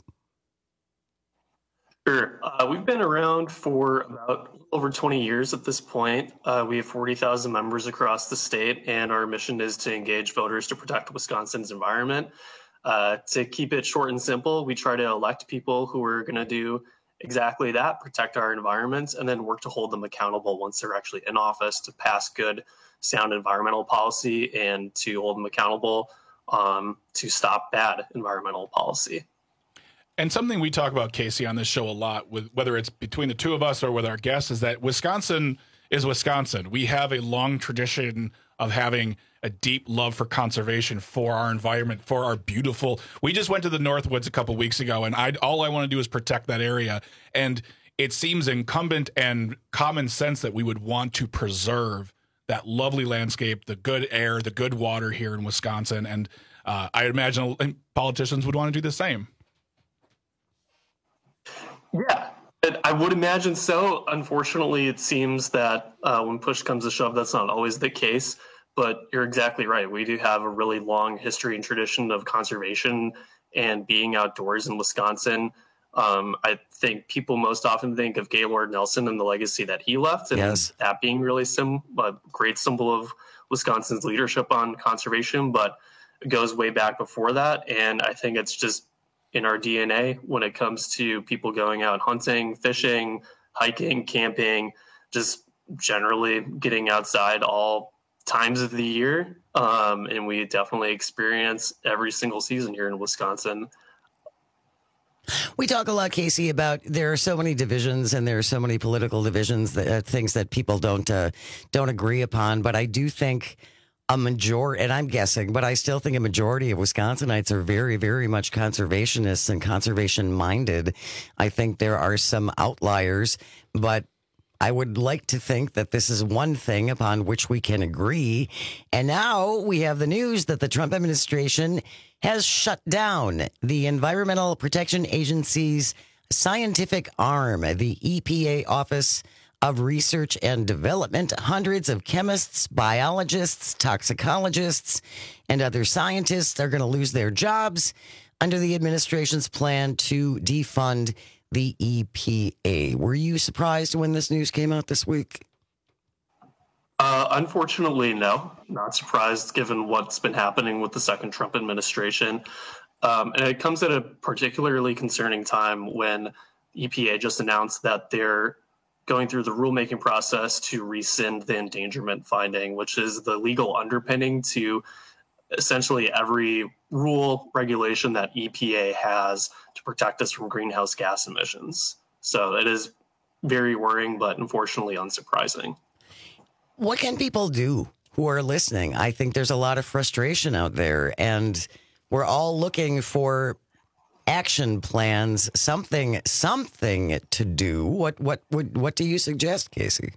Sure. Uh, we've been around for about over twenty years at this point. Uh, we have forty thousand members across the state, and our mission is to engage voters to protect Wisconsin's environment. Uh, to keep it short and simple, we try to elect people who are going to do exactly that, protect our environments, and then work to hold them accountable once they're actually in office to pass good, sound environmental policy and to hold them accountable um, to stop bad environmental policy. And something we talk about, Casey, on this show a lot, with whether it's between the two of us or with our guests, is that Wisconsin is Wisconsin. We have a long tradition of having a deep love for conservation, for our environment, for our beautiful. We just went to the Northwoods a couple weeks ago, and I all I want to do is protect that area. And it seems incumbent and common sense that we would want to preserve that lovely landscape, the good air, the good water here in Wisconsin. And uh, I imagine politicians would want to do the same. Yeah, I would imagine so. Unfortunately, it seems that uh, when push comes to shove, that's not always the case. But you're exactly right. We do have a really long history and tradition of conservation and being outdoors in Wisconsin. Um, I think people most often think of Gaylord Nelson and the legacy that he left, and Yes. that being really sim- a great symbol of Wisconsin's leadership on conservation. But it goes way back before that, and I think it's just in our D N A when it comes to people going out hunting, fishing, hiking, camping, just generally getting outside all times of the year. Um, and we definitely experience every single season here in Wisconsin. We talk a lot, Casey, about there are so many divisions and there are so many political divisions, that uh, things that people don't uh, don't agree upon. But I do think a majority, and I'm guessing, but I still think a majority of Wisconsinites are very, very much conservationists and conservation minded. I think there are some outliers, but I would like to think that this is one thing upon which we can agree. And now we have the news that the Trump administration has shut down the Environmental Protection Agency's scientific arm, the E P A Office of Research and Development. Hundreds of chemists, biologists, toxicologists, and other scientists are going to lose their jobs under the administration's plan to defund the E P A. Were you surprised when this news came out this week? Uh, unfortunately, no. Not surprised given what's been happening with the second Trump administration. Um, and it comes at a particularly concerning time when E P A just announced that they're going through the rulemaking process to rescind the endangerment finding, which is the legal underpinning to essentially every rule, regulation that E P A has to protect us from greenhouse gas emissions. So it is very worrying, but unfortunately unsurprising. What can people do who are listening? I think there's a lot of frustration out there, and we're all looking for action plans, something, something to do. What, what, what, what do you suggest, Casey?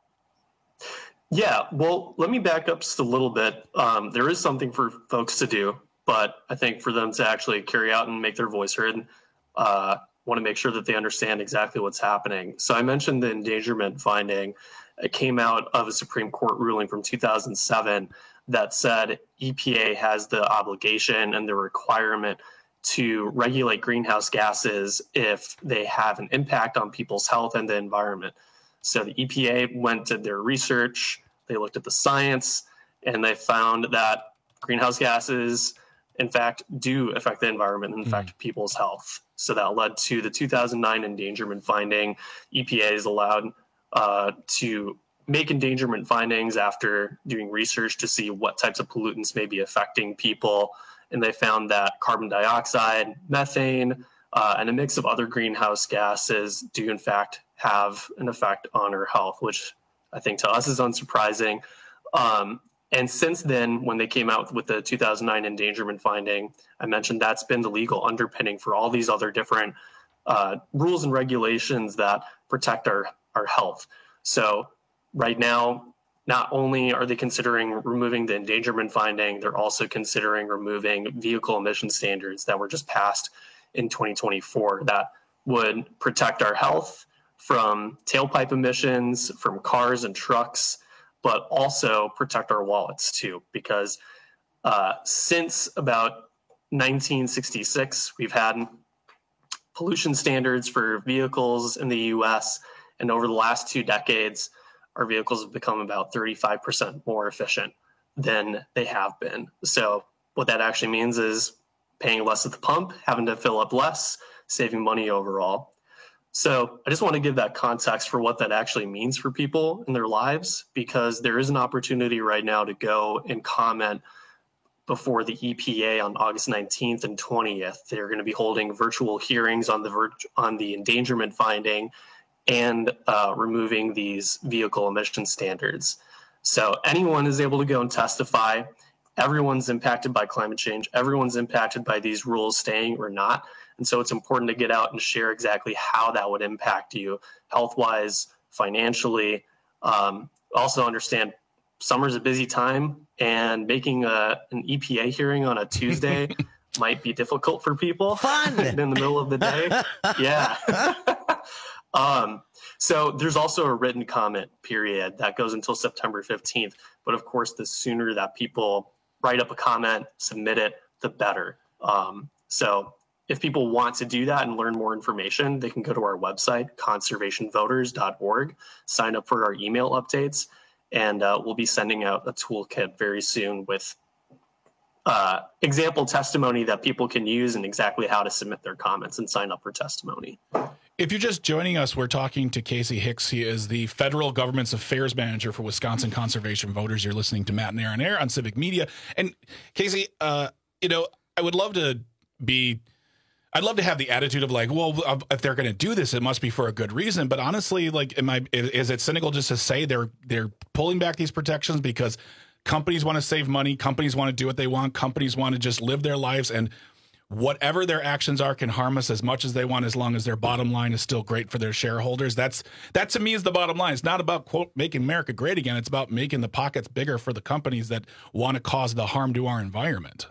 Yeah, well, let me back up just a little bit. Um, there is something for folks to do, but I think for them to actually carry out and make their voice heard, uh, want to make sure that they understand exactly what's happening. So I mentioned the endangerment finding. It came out of a Supreme Court ruling from two thousand seven that said E P A has the obligation and the requirement to regulate greenhouse gases if they have an impact on people's health and the environment. So the E P A went to their research, they looked at the science, and they found that greenhouse gases, in fact, do affect the environment and affect mm. people's health. So that led to the two thousand nine endangerment finding. E P A is allowed uh, to make endangerment findings after doing research to see what types of pollutants may be affecting people. And they found that carbon dioxide, methane, uh, and a mix of other greenhouse gases do, in fact, have an effect on our health, which I think to us is unsurprising. Um, and since then, when they came out with the two thousand nine endangerment finding, I mentioned that's been the legal underpinning for all these other different uh, rules and regulations that protect our, our health. So right now, not only are they considering removing the endangerment finding, they're also considering removing vehicle emission standards that were just passed in twenty twenty-four that would protect our health from tailpipe emissions, from cars and trucks, but also protect our wallets too. Because uh, since about nineteen sixty-six, we've had pollution standards for vehicles in the U S, and over the last two decades, our vehicles have become about thirty-five percent more efficient than they have been. So what that actually means is paying less at the pump, having to fill up less, saving money overall. So I just want to give that context for what that actually means for people in their lives, because there is an opportunity right now to go and comment before the E P A on August nineteenth and twentieth. They're going to be holding virtual hearings on the vir- on the endangerment finding and uh, removing these vehicle emission standards. So anyone is able to go and testify. Everyone's impacted by climate change. Everyone's impacted by these rules staying or not. And so it's important to get out and share exactly how that would impact you health-wise, financially. Um, also understand summer's a busy time, and making a, an E P A hearing on a Tuesday might be difficult for people. Fun! In the middle of the day. Yeah. Um, so there's also a written comment period that goes until September fifteenth. But of course, the sooner that people write up a comment, submit it, the better. Um, so if people want to do that and learn more information, they can go to our website, conservation voters dot org, sign up for our email updates, and uh, we'll be sending out a toolkit very soon with uh, example testimony that people can use and exactly how to submit their comments and sign up for testimony. If you're just joining us, we're talking to Casey Hicks. He is the federal government's affairs manager for Wisconsin Conservation Voters. You're listening to Matt and Aaron Air on Civic Media. And Casey, uh, you know, I would love to be, I'd love to have the attitude of like, well, if they're going to do this, it must be for a good reason. But honestly, like, am I, is it cynical just to say they're, they're pulling back these protections because companies want to save money, companies want to do what they want, companies want to just live their lives, and whatever their actions are can harm us as much as they want, as long as their bottom line is still great for their shareholders. That's that to me is the bottom line. It's not about, quote, making America great again. It's about making the pockets bigger for the companies that want to cause the harm to our environment.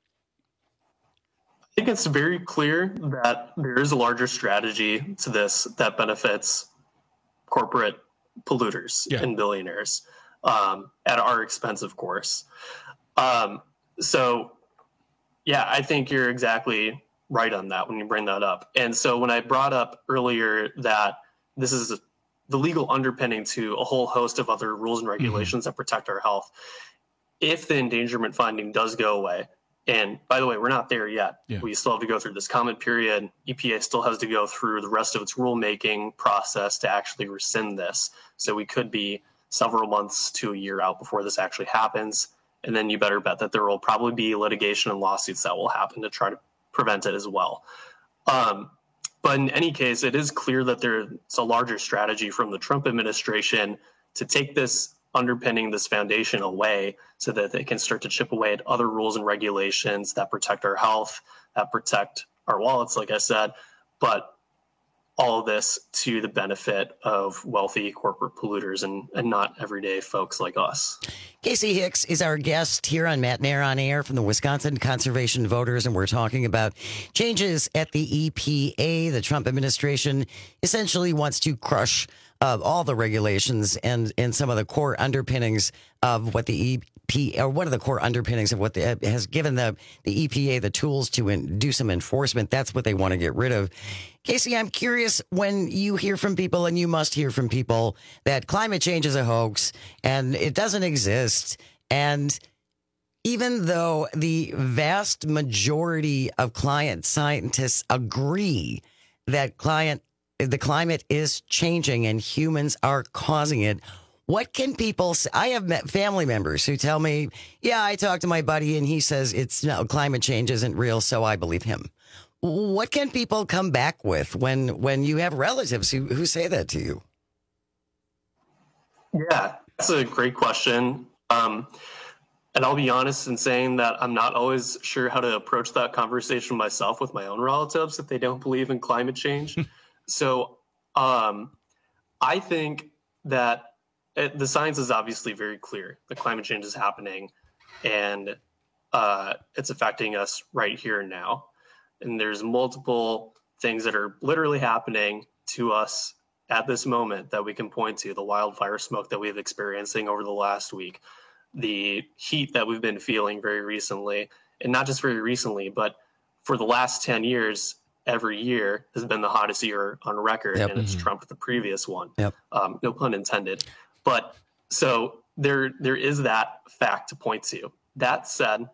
I think it's very clear that there is a larger strategy to this that benefits corporate polluters yeah. and billionaires um, at our expense, of course. Um, so Yeah, I think you're exactly right on that when you bring that up. And so when I brought up earlier that this is the legal underpinning to a whole host of other rules and regulations mm-hmm. that protect our health, if the endangerment finding does go away, and by the way, we're not there yet. Yeah. We still have to go through this comment period. E P A still has to go through the rest of its rulemaking process to actually rescind this. So we could be several months to a year out before this actually happens. And then you better bet that there will probably be litigation and lawsuits that will happen to try to prevent it as well. Um, But in any case, it is clear that there's a larger strategy from the Trump administration to take this underpinning, this foundation away so that they can start to chip away at other rules and regulations that protect our health, that protect our wallets, like I said, but all of this to the benefit of wealthy corporate polluters and, and not everyday folks like us. Casey Hicks is our guest here on Matt Nair on Air from the Wisconsin Conservation Voters, and we're talking about changes at the E P A. The Trump administration essentially wants to crush uh, all the regulations and, and some of the core underpinnings of what the E P A, or one of the core underpinnings of what the, has given the, the E P A the tools to in, do some enforcement. That's what they want to get rid of. Casey, I'm curious, when you hear from people, and you must hear from people, that climate change is a hoax and it doesn't exist. And even though the vast majority of climate scientists agree that client, the climate is changing and humans are causing it, what can people say? I have met family members who tell me, yeah, I talked to my buddy and he says it's no, climate change isn't real, so I believe him. What can people come back with when when you have relatives who, who say that to you? Yeah, that's a great question. Um, and I'll be honest in saying that I'm not always sure how to approach that conversation myself with my own relatives if they don't believe in climate change. So um, I think that it, the science is obviously very clear. The climate change is happening and uh, it's affecting us right here and now. And there's multiple things that are literally happening to us at this moment that we can point to. The wildfire smoke that we've experiencing over the last week, the heat that we've been feeling very recently, and not just very recently, but for the last ten years, every year has been the hottest year on record, yep. and it's mm-hmm. trumped the previous one. Yep. Um, no pun intended. But so there, there is that fact to point to. That said,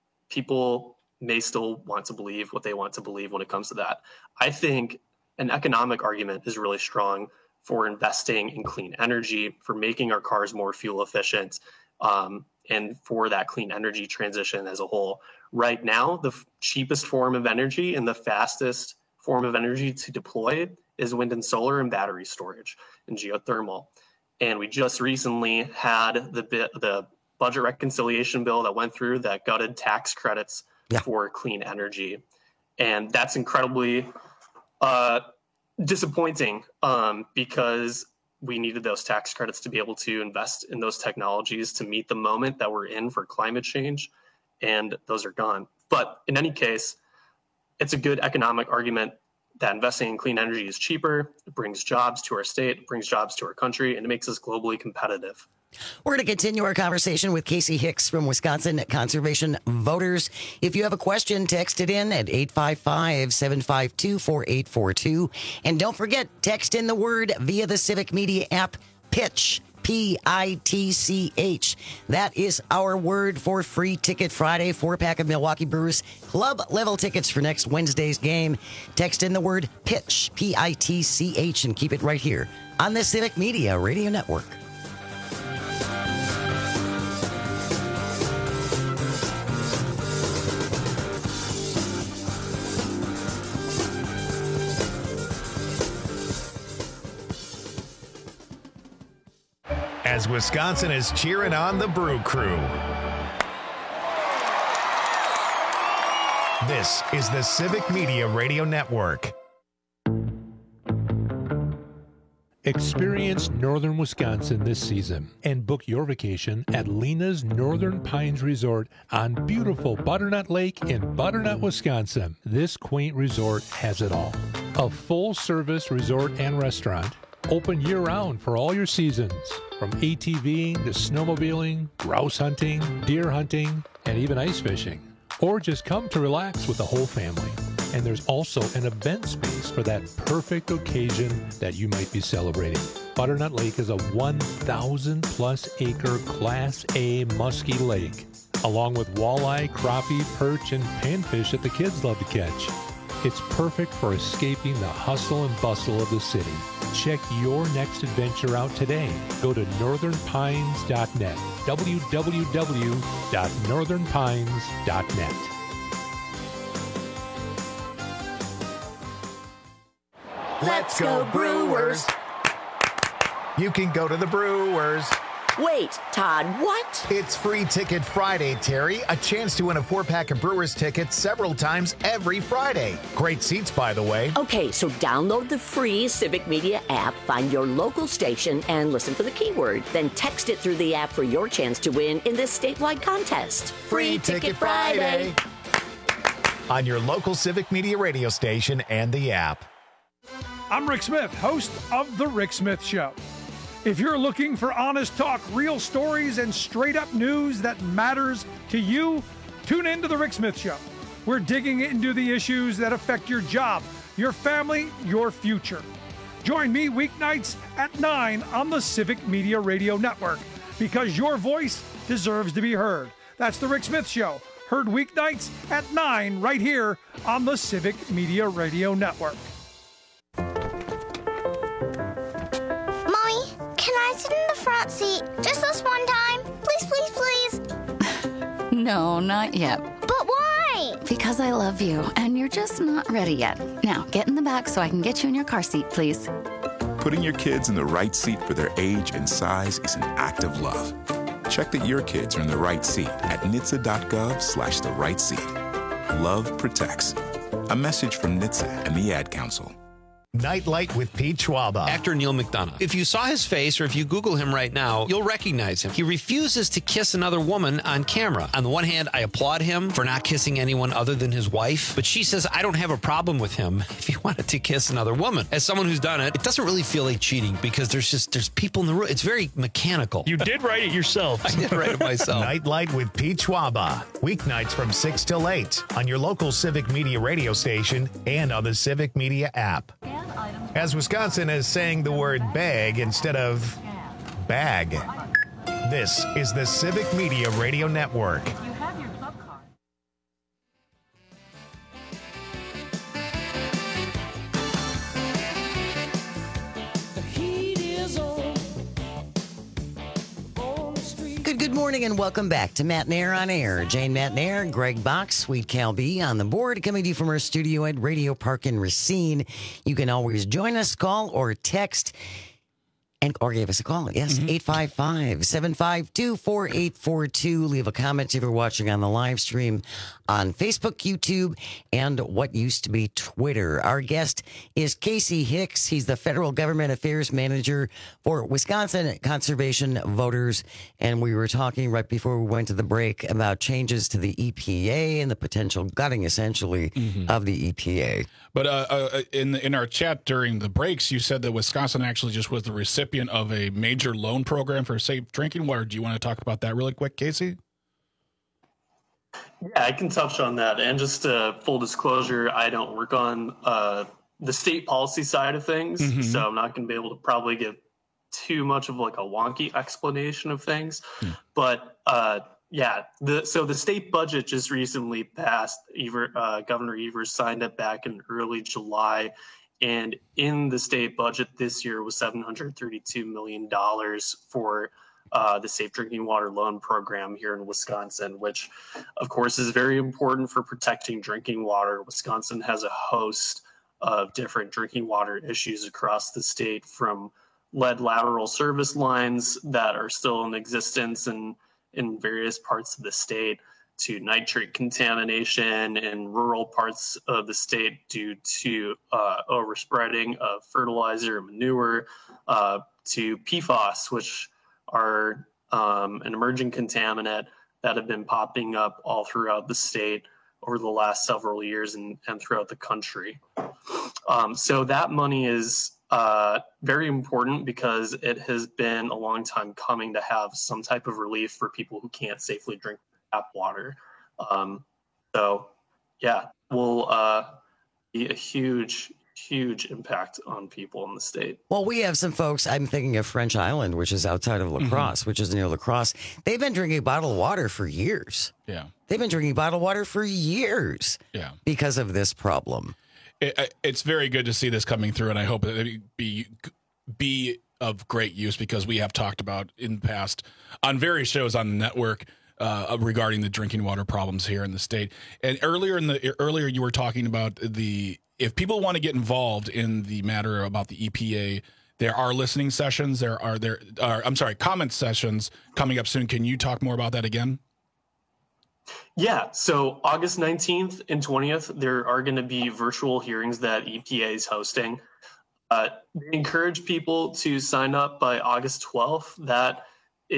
people may still want to believe what they want to believe when it comes to that. I think an economic argument is really strong for investing in clean energy, for making our cars more fuel efficient, um, and for that clean energy transition as a whole. Right now, the f- cheapest form of energy and the fastest form of energy to deploy is wind and solar and battery storage and geothermal. And we just recently had the bit, the budget reconciliation bill that went through that gutted tax credits yeah. for clean energy. And that's incredibly uh, disappointing um, because we needed those tax credits to be able to invest in those technologies to meet the moment that we're in for climate change. And those are gone. But in any case, it's a good economic argument that investing in clean energy is cheaper. It brings jobs to our state, it brings jobs to our country, and it makes us globally competitive. We're going to continue our conversation with Casey Hicks from Wisconsin Conservation Voters. If you have a question, text it in at eight five five, seven five two, four eight four two. And don't forget, text in the word via the Civic Media app, PITCH, P I T C H. That is our word for Free Ticket Friday. Four-pack of Milwaukee Brewers club-level tickets for next Wednesday's game. Text in the word PITCH, P I T C H, and keep it right here on the Civic Media Radio Network. As Wisconsin is cheering on the Brew Crew. This is the Civic Media Radio Network. Experience northern Wisconsin this season and book your vacation at Lena's Northern Pines Resort on beautiful Butternut Lake in Butternut, Wisconsin. This quaint resort has it all. A full-service resort and restaurant, open year-round for all your seasons, from ATVing to snowmobiling, grouse hunting, deer hunting, and even ice fishing. Or just come to relax with the whole family. And there's also an event space for that perfect occasion that you might be celebrating. Butternut Lake is a one thousand plus acre Class A musky lake, along with walleye, crappie, perch, and panfish that the kids love to catch. It's perfect for escaping the hustle and bustle of the city. Check your next adventure out today. Go to northern pines dot net. w w w dot northern pines dot net. Let's go Brewers. You can go to the Brewers. Wait, Todd, what? It's Free Ticket Friday, Terry. A chance to win a four-pack of Brewers tickets several times every Friday. Great seats, by the way. Okay, so download the free Civic Media app, find your local station, and listen for the keyword. Then text it through the app for your chance to win in this statewide contest. Free Ticket Friday. On your local Civic Media radio station and the app. I'm Rick Smith, host of The Rick Smith Show. If you're looking for honest talk, real stories, and straight-up news that matters to you, tune in to The Rick Smith Show. We're digging into the issues that affect your job, your family, your future. Join me weeknights at nine on the Civic Media Radio Network, because your voice deserves to be heard. That's The Rick Smith Show, heard weeknights at nine right here on the Civic Media Radio Network. Can I sit in the front seat just this one time? Please, please, please. No, not yet. But why? Because I love you, and you're just not ready yet. Now, get in the back so I can get you in your car seat, please. Putting your kids in the right seat for their age and size is an act of love. Check that your kids are in the right seat at N H T S A dot gov slash the right seat. Love protects. A message from N H T S A and the Ad Council. Nightlight with Pete Schwaba. Actor Neil McDonough. If you saw his face or if you Google him right now, you'll recognize him. He refuses to kiss another woman on camera. On the one hand, I applaud him for not kissing anyone other than his wife, but she says I don't have a problem with him if he wanted to kiss another woman. As someone who's done it, it doesn't really feel like cheating because there's just there's people in the room. It's very mechanical. You did write it yourself. I did write it myself. Nightlight with Pete Schwaba. Weeknights from six till eight on your local Civic Media radio station and on the Civic Media app. As Wisconsin is saying the word bag instead of bag. This is the Civic Media Radio Network. Good, good morning and welcome back to Matt Nair on Air. Jane Matt Nair, Greg Box, Sweet Cal B on the board, coming to you from our studio at Radio Park in Racine. You can always join us, call or text, and or give us a call. Yes, eight five five, seven five two, four eight four two. Leave a comment if you're watching on the live stream on Facebook, YouTube, and what used to be Twitter. Our guest is Casey Hicks. He's the Federal Government Affairs Manager for Wisconsin Conservation Voters. And we were talking right before we went to the break about changes to the E P A and the potential gutting, essentially, mm-hmm. of the E P A. But uh, uh, in in our chat during the breaks, you said that Wisconsin actually just was the recipient of a major loan program for safe drinking water. Do you want to talk about that really quick, Casey? Yeah, I can touch on that. And just uh, full disclosure, I don't work on uh, the state policy side of things, mm-hmm. so I'm not going to be able to probably give too much of like a wonky explanation of things. Mm. But uh, yeah, the so the state budget just recently passed. Ever, uh, Governor Evers signed it back in early July. And in the state budget this year was seven hundred thirty-two million dollars for uh, the Safe Drinking Water Loan Program here in Wisconsin, which, of course, is very important for protecting drinking water. Wisconsin has a host of different drinking water issues across the state, from lead lateral service lines that are still in existence in, in various parts of the state, to nitrate contamination in rural parts of the state due to uh, overspreading of fertilizer and manure, uh, to P FAS, which are um, an emerging contaminant that have been popping up all throughout the state over the last several years and, and throughout the country. Um, so that money is uh, very important because it has been a long time coming to have some type of relief for people who can't safely drink tap water. Um, so, yeah, will uh, be a huge, huge impact on people in the state. Well, we have some folks, I'm thinking of French Island, which is outside of La Crosse, mm-hmm. which is near La Crosse. They've been drinking bottled water for years. Yeah. They've been drinking bottled water for years. Yeah. Because of this problem. It, it's very good to see this coming through, and I hope it be be of great use, because we have talked about in the past on various shows on the network uh, regarding the drinking water problems here in the state. And earlier in the earlier you were talking about the if people want to get involved in the matter about the E P A, there are listening sessions. There are there are I'm sorry, comment sessions coming up soon. Can you talk more about that again? Yeah, so August nineteenth and twentieth, there are going to be virtual hearings that E P A is hosting. Uh, they encourage people to sign up by August twelfth. That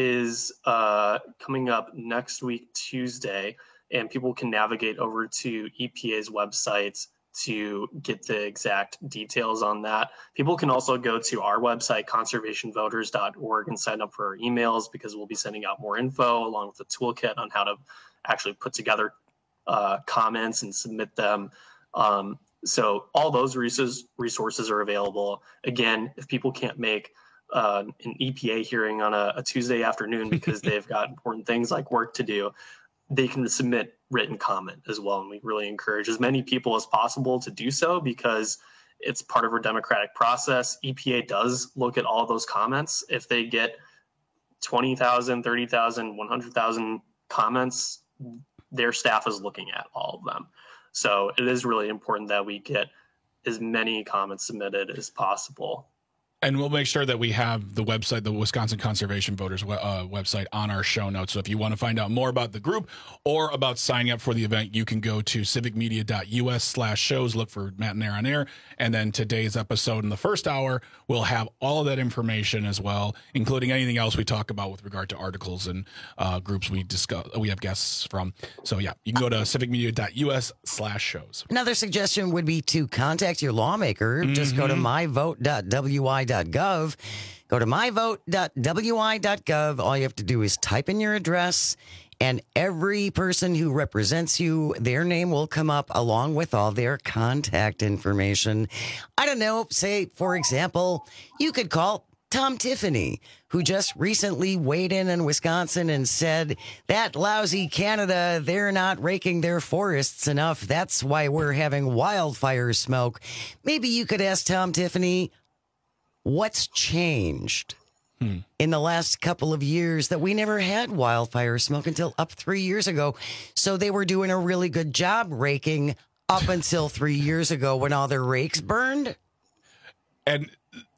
is uh, coming up next week, Tuesday, and people can navigate over to E P A's website to get the exact details on that. People can also go to our website, conservation voters dot org, and sign up for our emails, because we'll be sending out more info along with a toolkit on how to actually put together uh, comments and submit them. Um, so all those resources resources are available. Again, if people can't make uh, an E P A hearing on a, a Tuesday afternoon because they've got important things like work to do, they can submit written comment as well. And we really encourage as many people as possible to do so, because it's part of our democratic process. E P A does look at all those comments. If they get twenty thousand, thirty thousand, one hundred thousand comments, their staff is looking at all of them. So it is really important that we get as many comments submitted as possible. And we'll make sure that we have the website, the Wisconsin Conservation Voters uh, website, on our show notes. So if you want to find out more about the group or about signing up for the event, you can go to civicmedia.us slash shows, look for Matt and Air on Air. And then today's episode in the first hour will have all of that information as well, including anything else we talk about with regard to articles and uh, groups we discuss, we have guests from. So yeah, you can go to civicmedia.us slash shows. Another suggestion would be to contact your lawmaker. Mm-hmm. Just go to my vote dot w i dot gov. Go to my vote dot w i dot gov. All you have to do is type in your address, and every person who represents you, their name will come up along with all their contact information. I don't know, say, for example, you could call Tom Tiffany, who just recently weighed in in Wisconsin and said, that lousy Canada, they're not raking their forests enough. That's why we're having wildfire smoke. Maybe you could ask Tom Tiffany, what's changed hmm. in the last couple of years that we never had wildfire smoke until up three years ago? So they were doing a really good job raking up until three years ago when all their rakes burned. And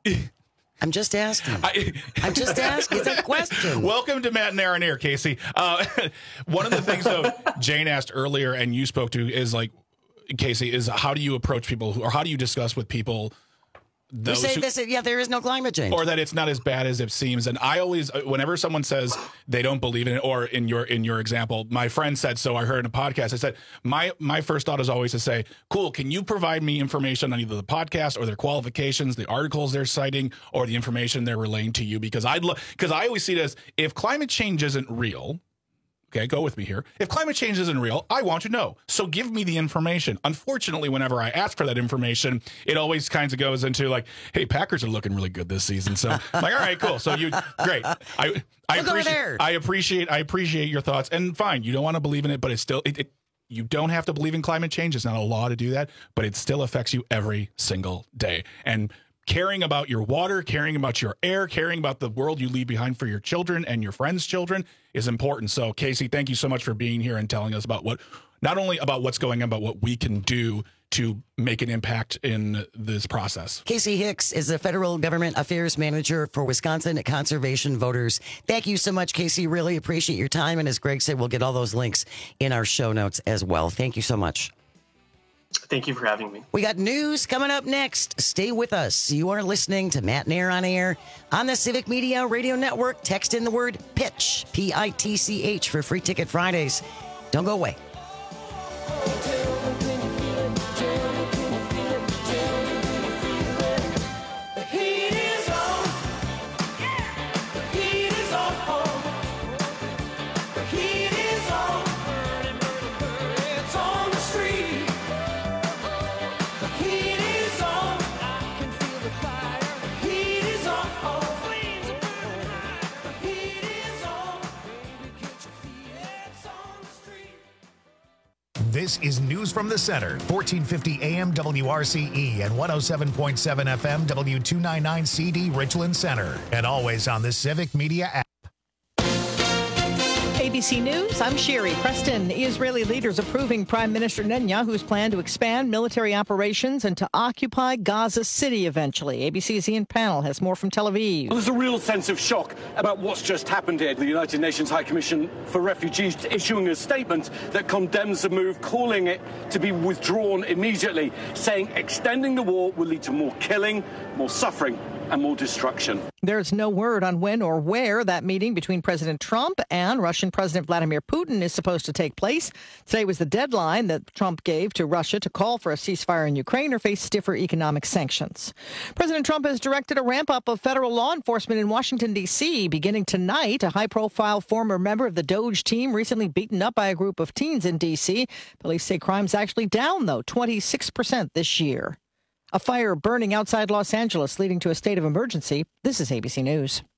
I'm just asking. I, I'm just asking. It's a question. Welcome to Matt and Aaron Air, Casey. Uh, one of the things, though, Jane asked earlier and you spoke to is like, Casey, is how do you approach people who, or how do you discuss with people Those you say who, this, yeah, there is no climate change, or that it's not as bad as it seems. And I always, whenever someone says they don't believe in it, or in your in your example, my friend said so. I heard in a podcast. I said my my first thought is always to say, "Cool, can you provide me information on either the podcast or their qualifications, the articles they're citing, or the information they're relaying to you?" Because I'd because I always see it as if climate change isn't real. Okay, go with me here. If climate change isn't real, I want to know. So give me the information. Unfortunately, whenever I ask for that information, it always kind of goes into like, hey, Packers are looking really good this season. So I'm like, all right, cool. So you, great. I, I we'll appreciate, I appreciate, I appreciate your thoughts. And fine, you don't want to believe in it, but it's still, it, it, you don't have to believe in climate change. It's not a law to do that, but it still affects you every single day. And caring about your water, caring about your air, caring about the world you leave behind for your children and your friends' children is important. So, Casey, thank you so much for being here and telling us about what, not only about what's going on, but what we can do to make an impact in this process. Casey Hicks is the Federal Government Affairs Manager for Wisconsin Conservation Voters. Thank you so much, Casey. Really appreciate your time. And as Greg said, we'll get all those links in our show notes as well. Thank you so much. Thank you for having me. We got news coming up next. Stay with us. You are listening to Matt and Air on Air on the Civic Media Radio Network. Text in the word PITCH, P I T C H, for Free Ticket Fridays. Don't go away. This is News from the Center, fourteen fifty A M W R C E and one oh seven point seven F M W two ninety-nine C D Richland Center, and always on the Civic Media app. A B B C News, I'm Sherry Preston. Israeli leaders approving Prime Minister Netanyahu's plan to expand military operations and to occupy Gaza City eventually. A B C's Ian Pannell has more from Tel Aviv. Well, there's a real sense of shock about what's just happened here. The United Nations High Commission for Refugees issuing a statement that condemns the move, calling it to be withdrawn immediately, saying extending the war will lead to more killing, more suffering, and more destruction. There's no word on when or where that meeting between President Trump and Russian President Vladimir Putin is supposed to take place. Today was the deadline that Trump gave to Russia to call for a ceasefire in Ukraine or face stiffer economic sanctions. President Trump has directed a ramp-up of federal law enforcement in Washington, D C beginning tonight. A high-profile former member of the Doge team recently beaten up by a group of teens in D C. Police say crime's actually down, though, twenty-six percent this year. A fire burning outside Los Angeles, leading to a state of emergency. This is A B C News.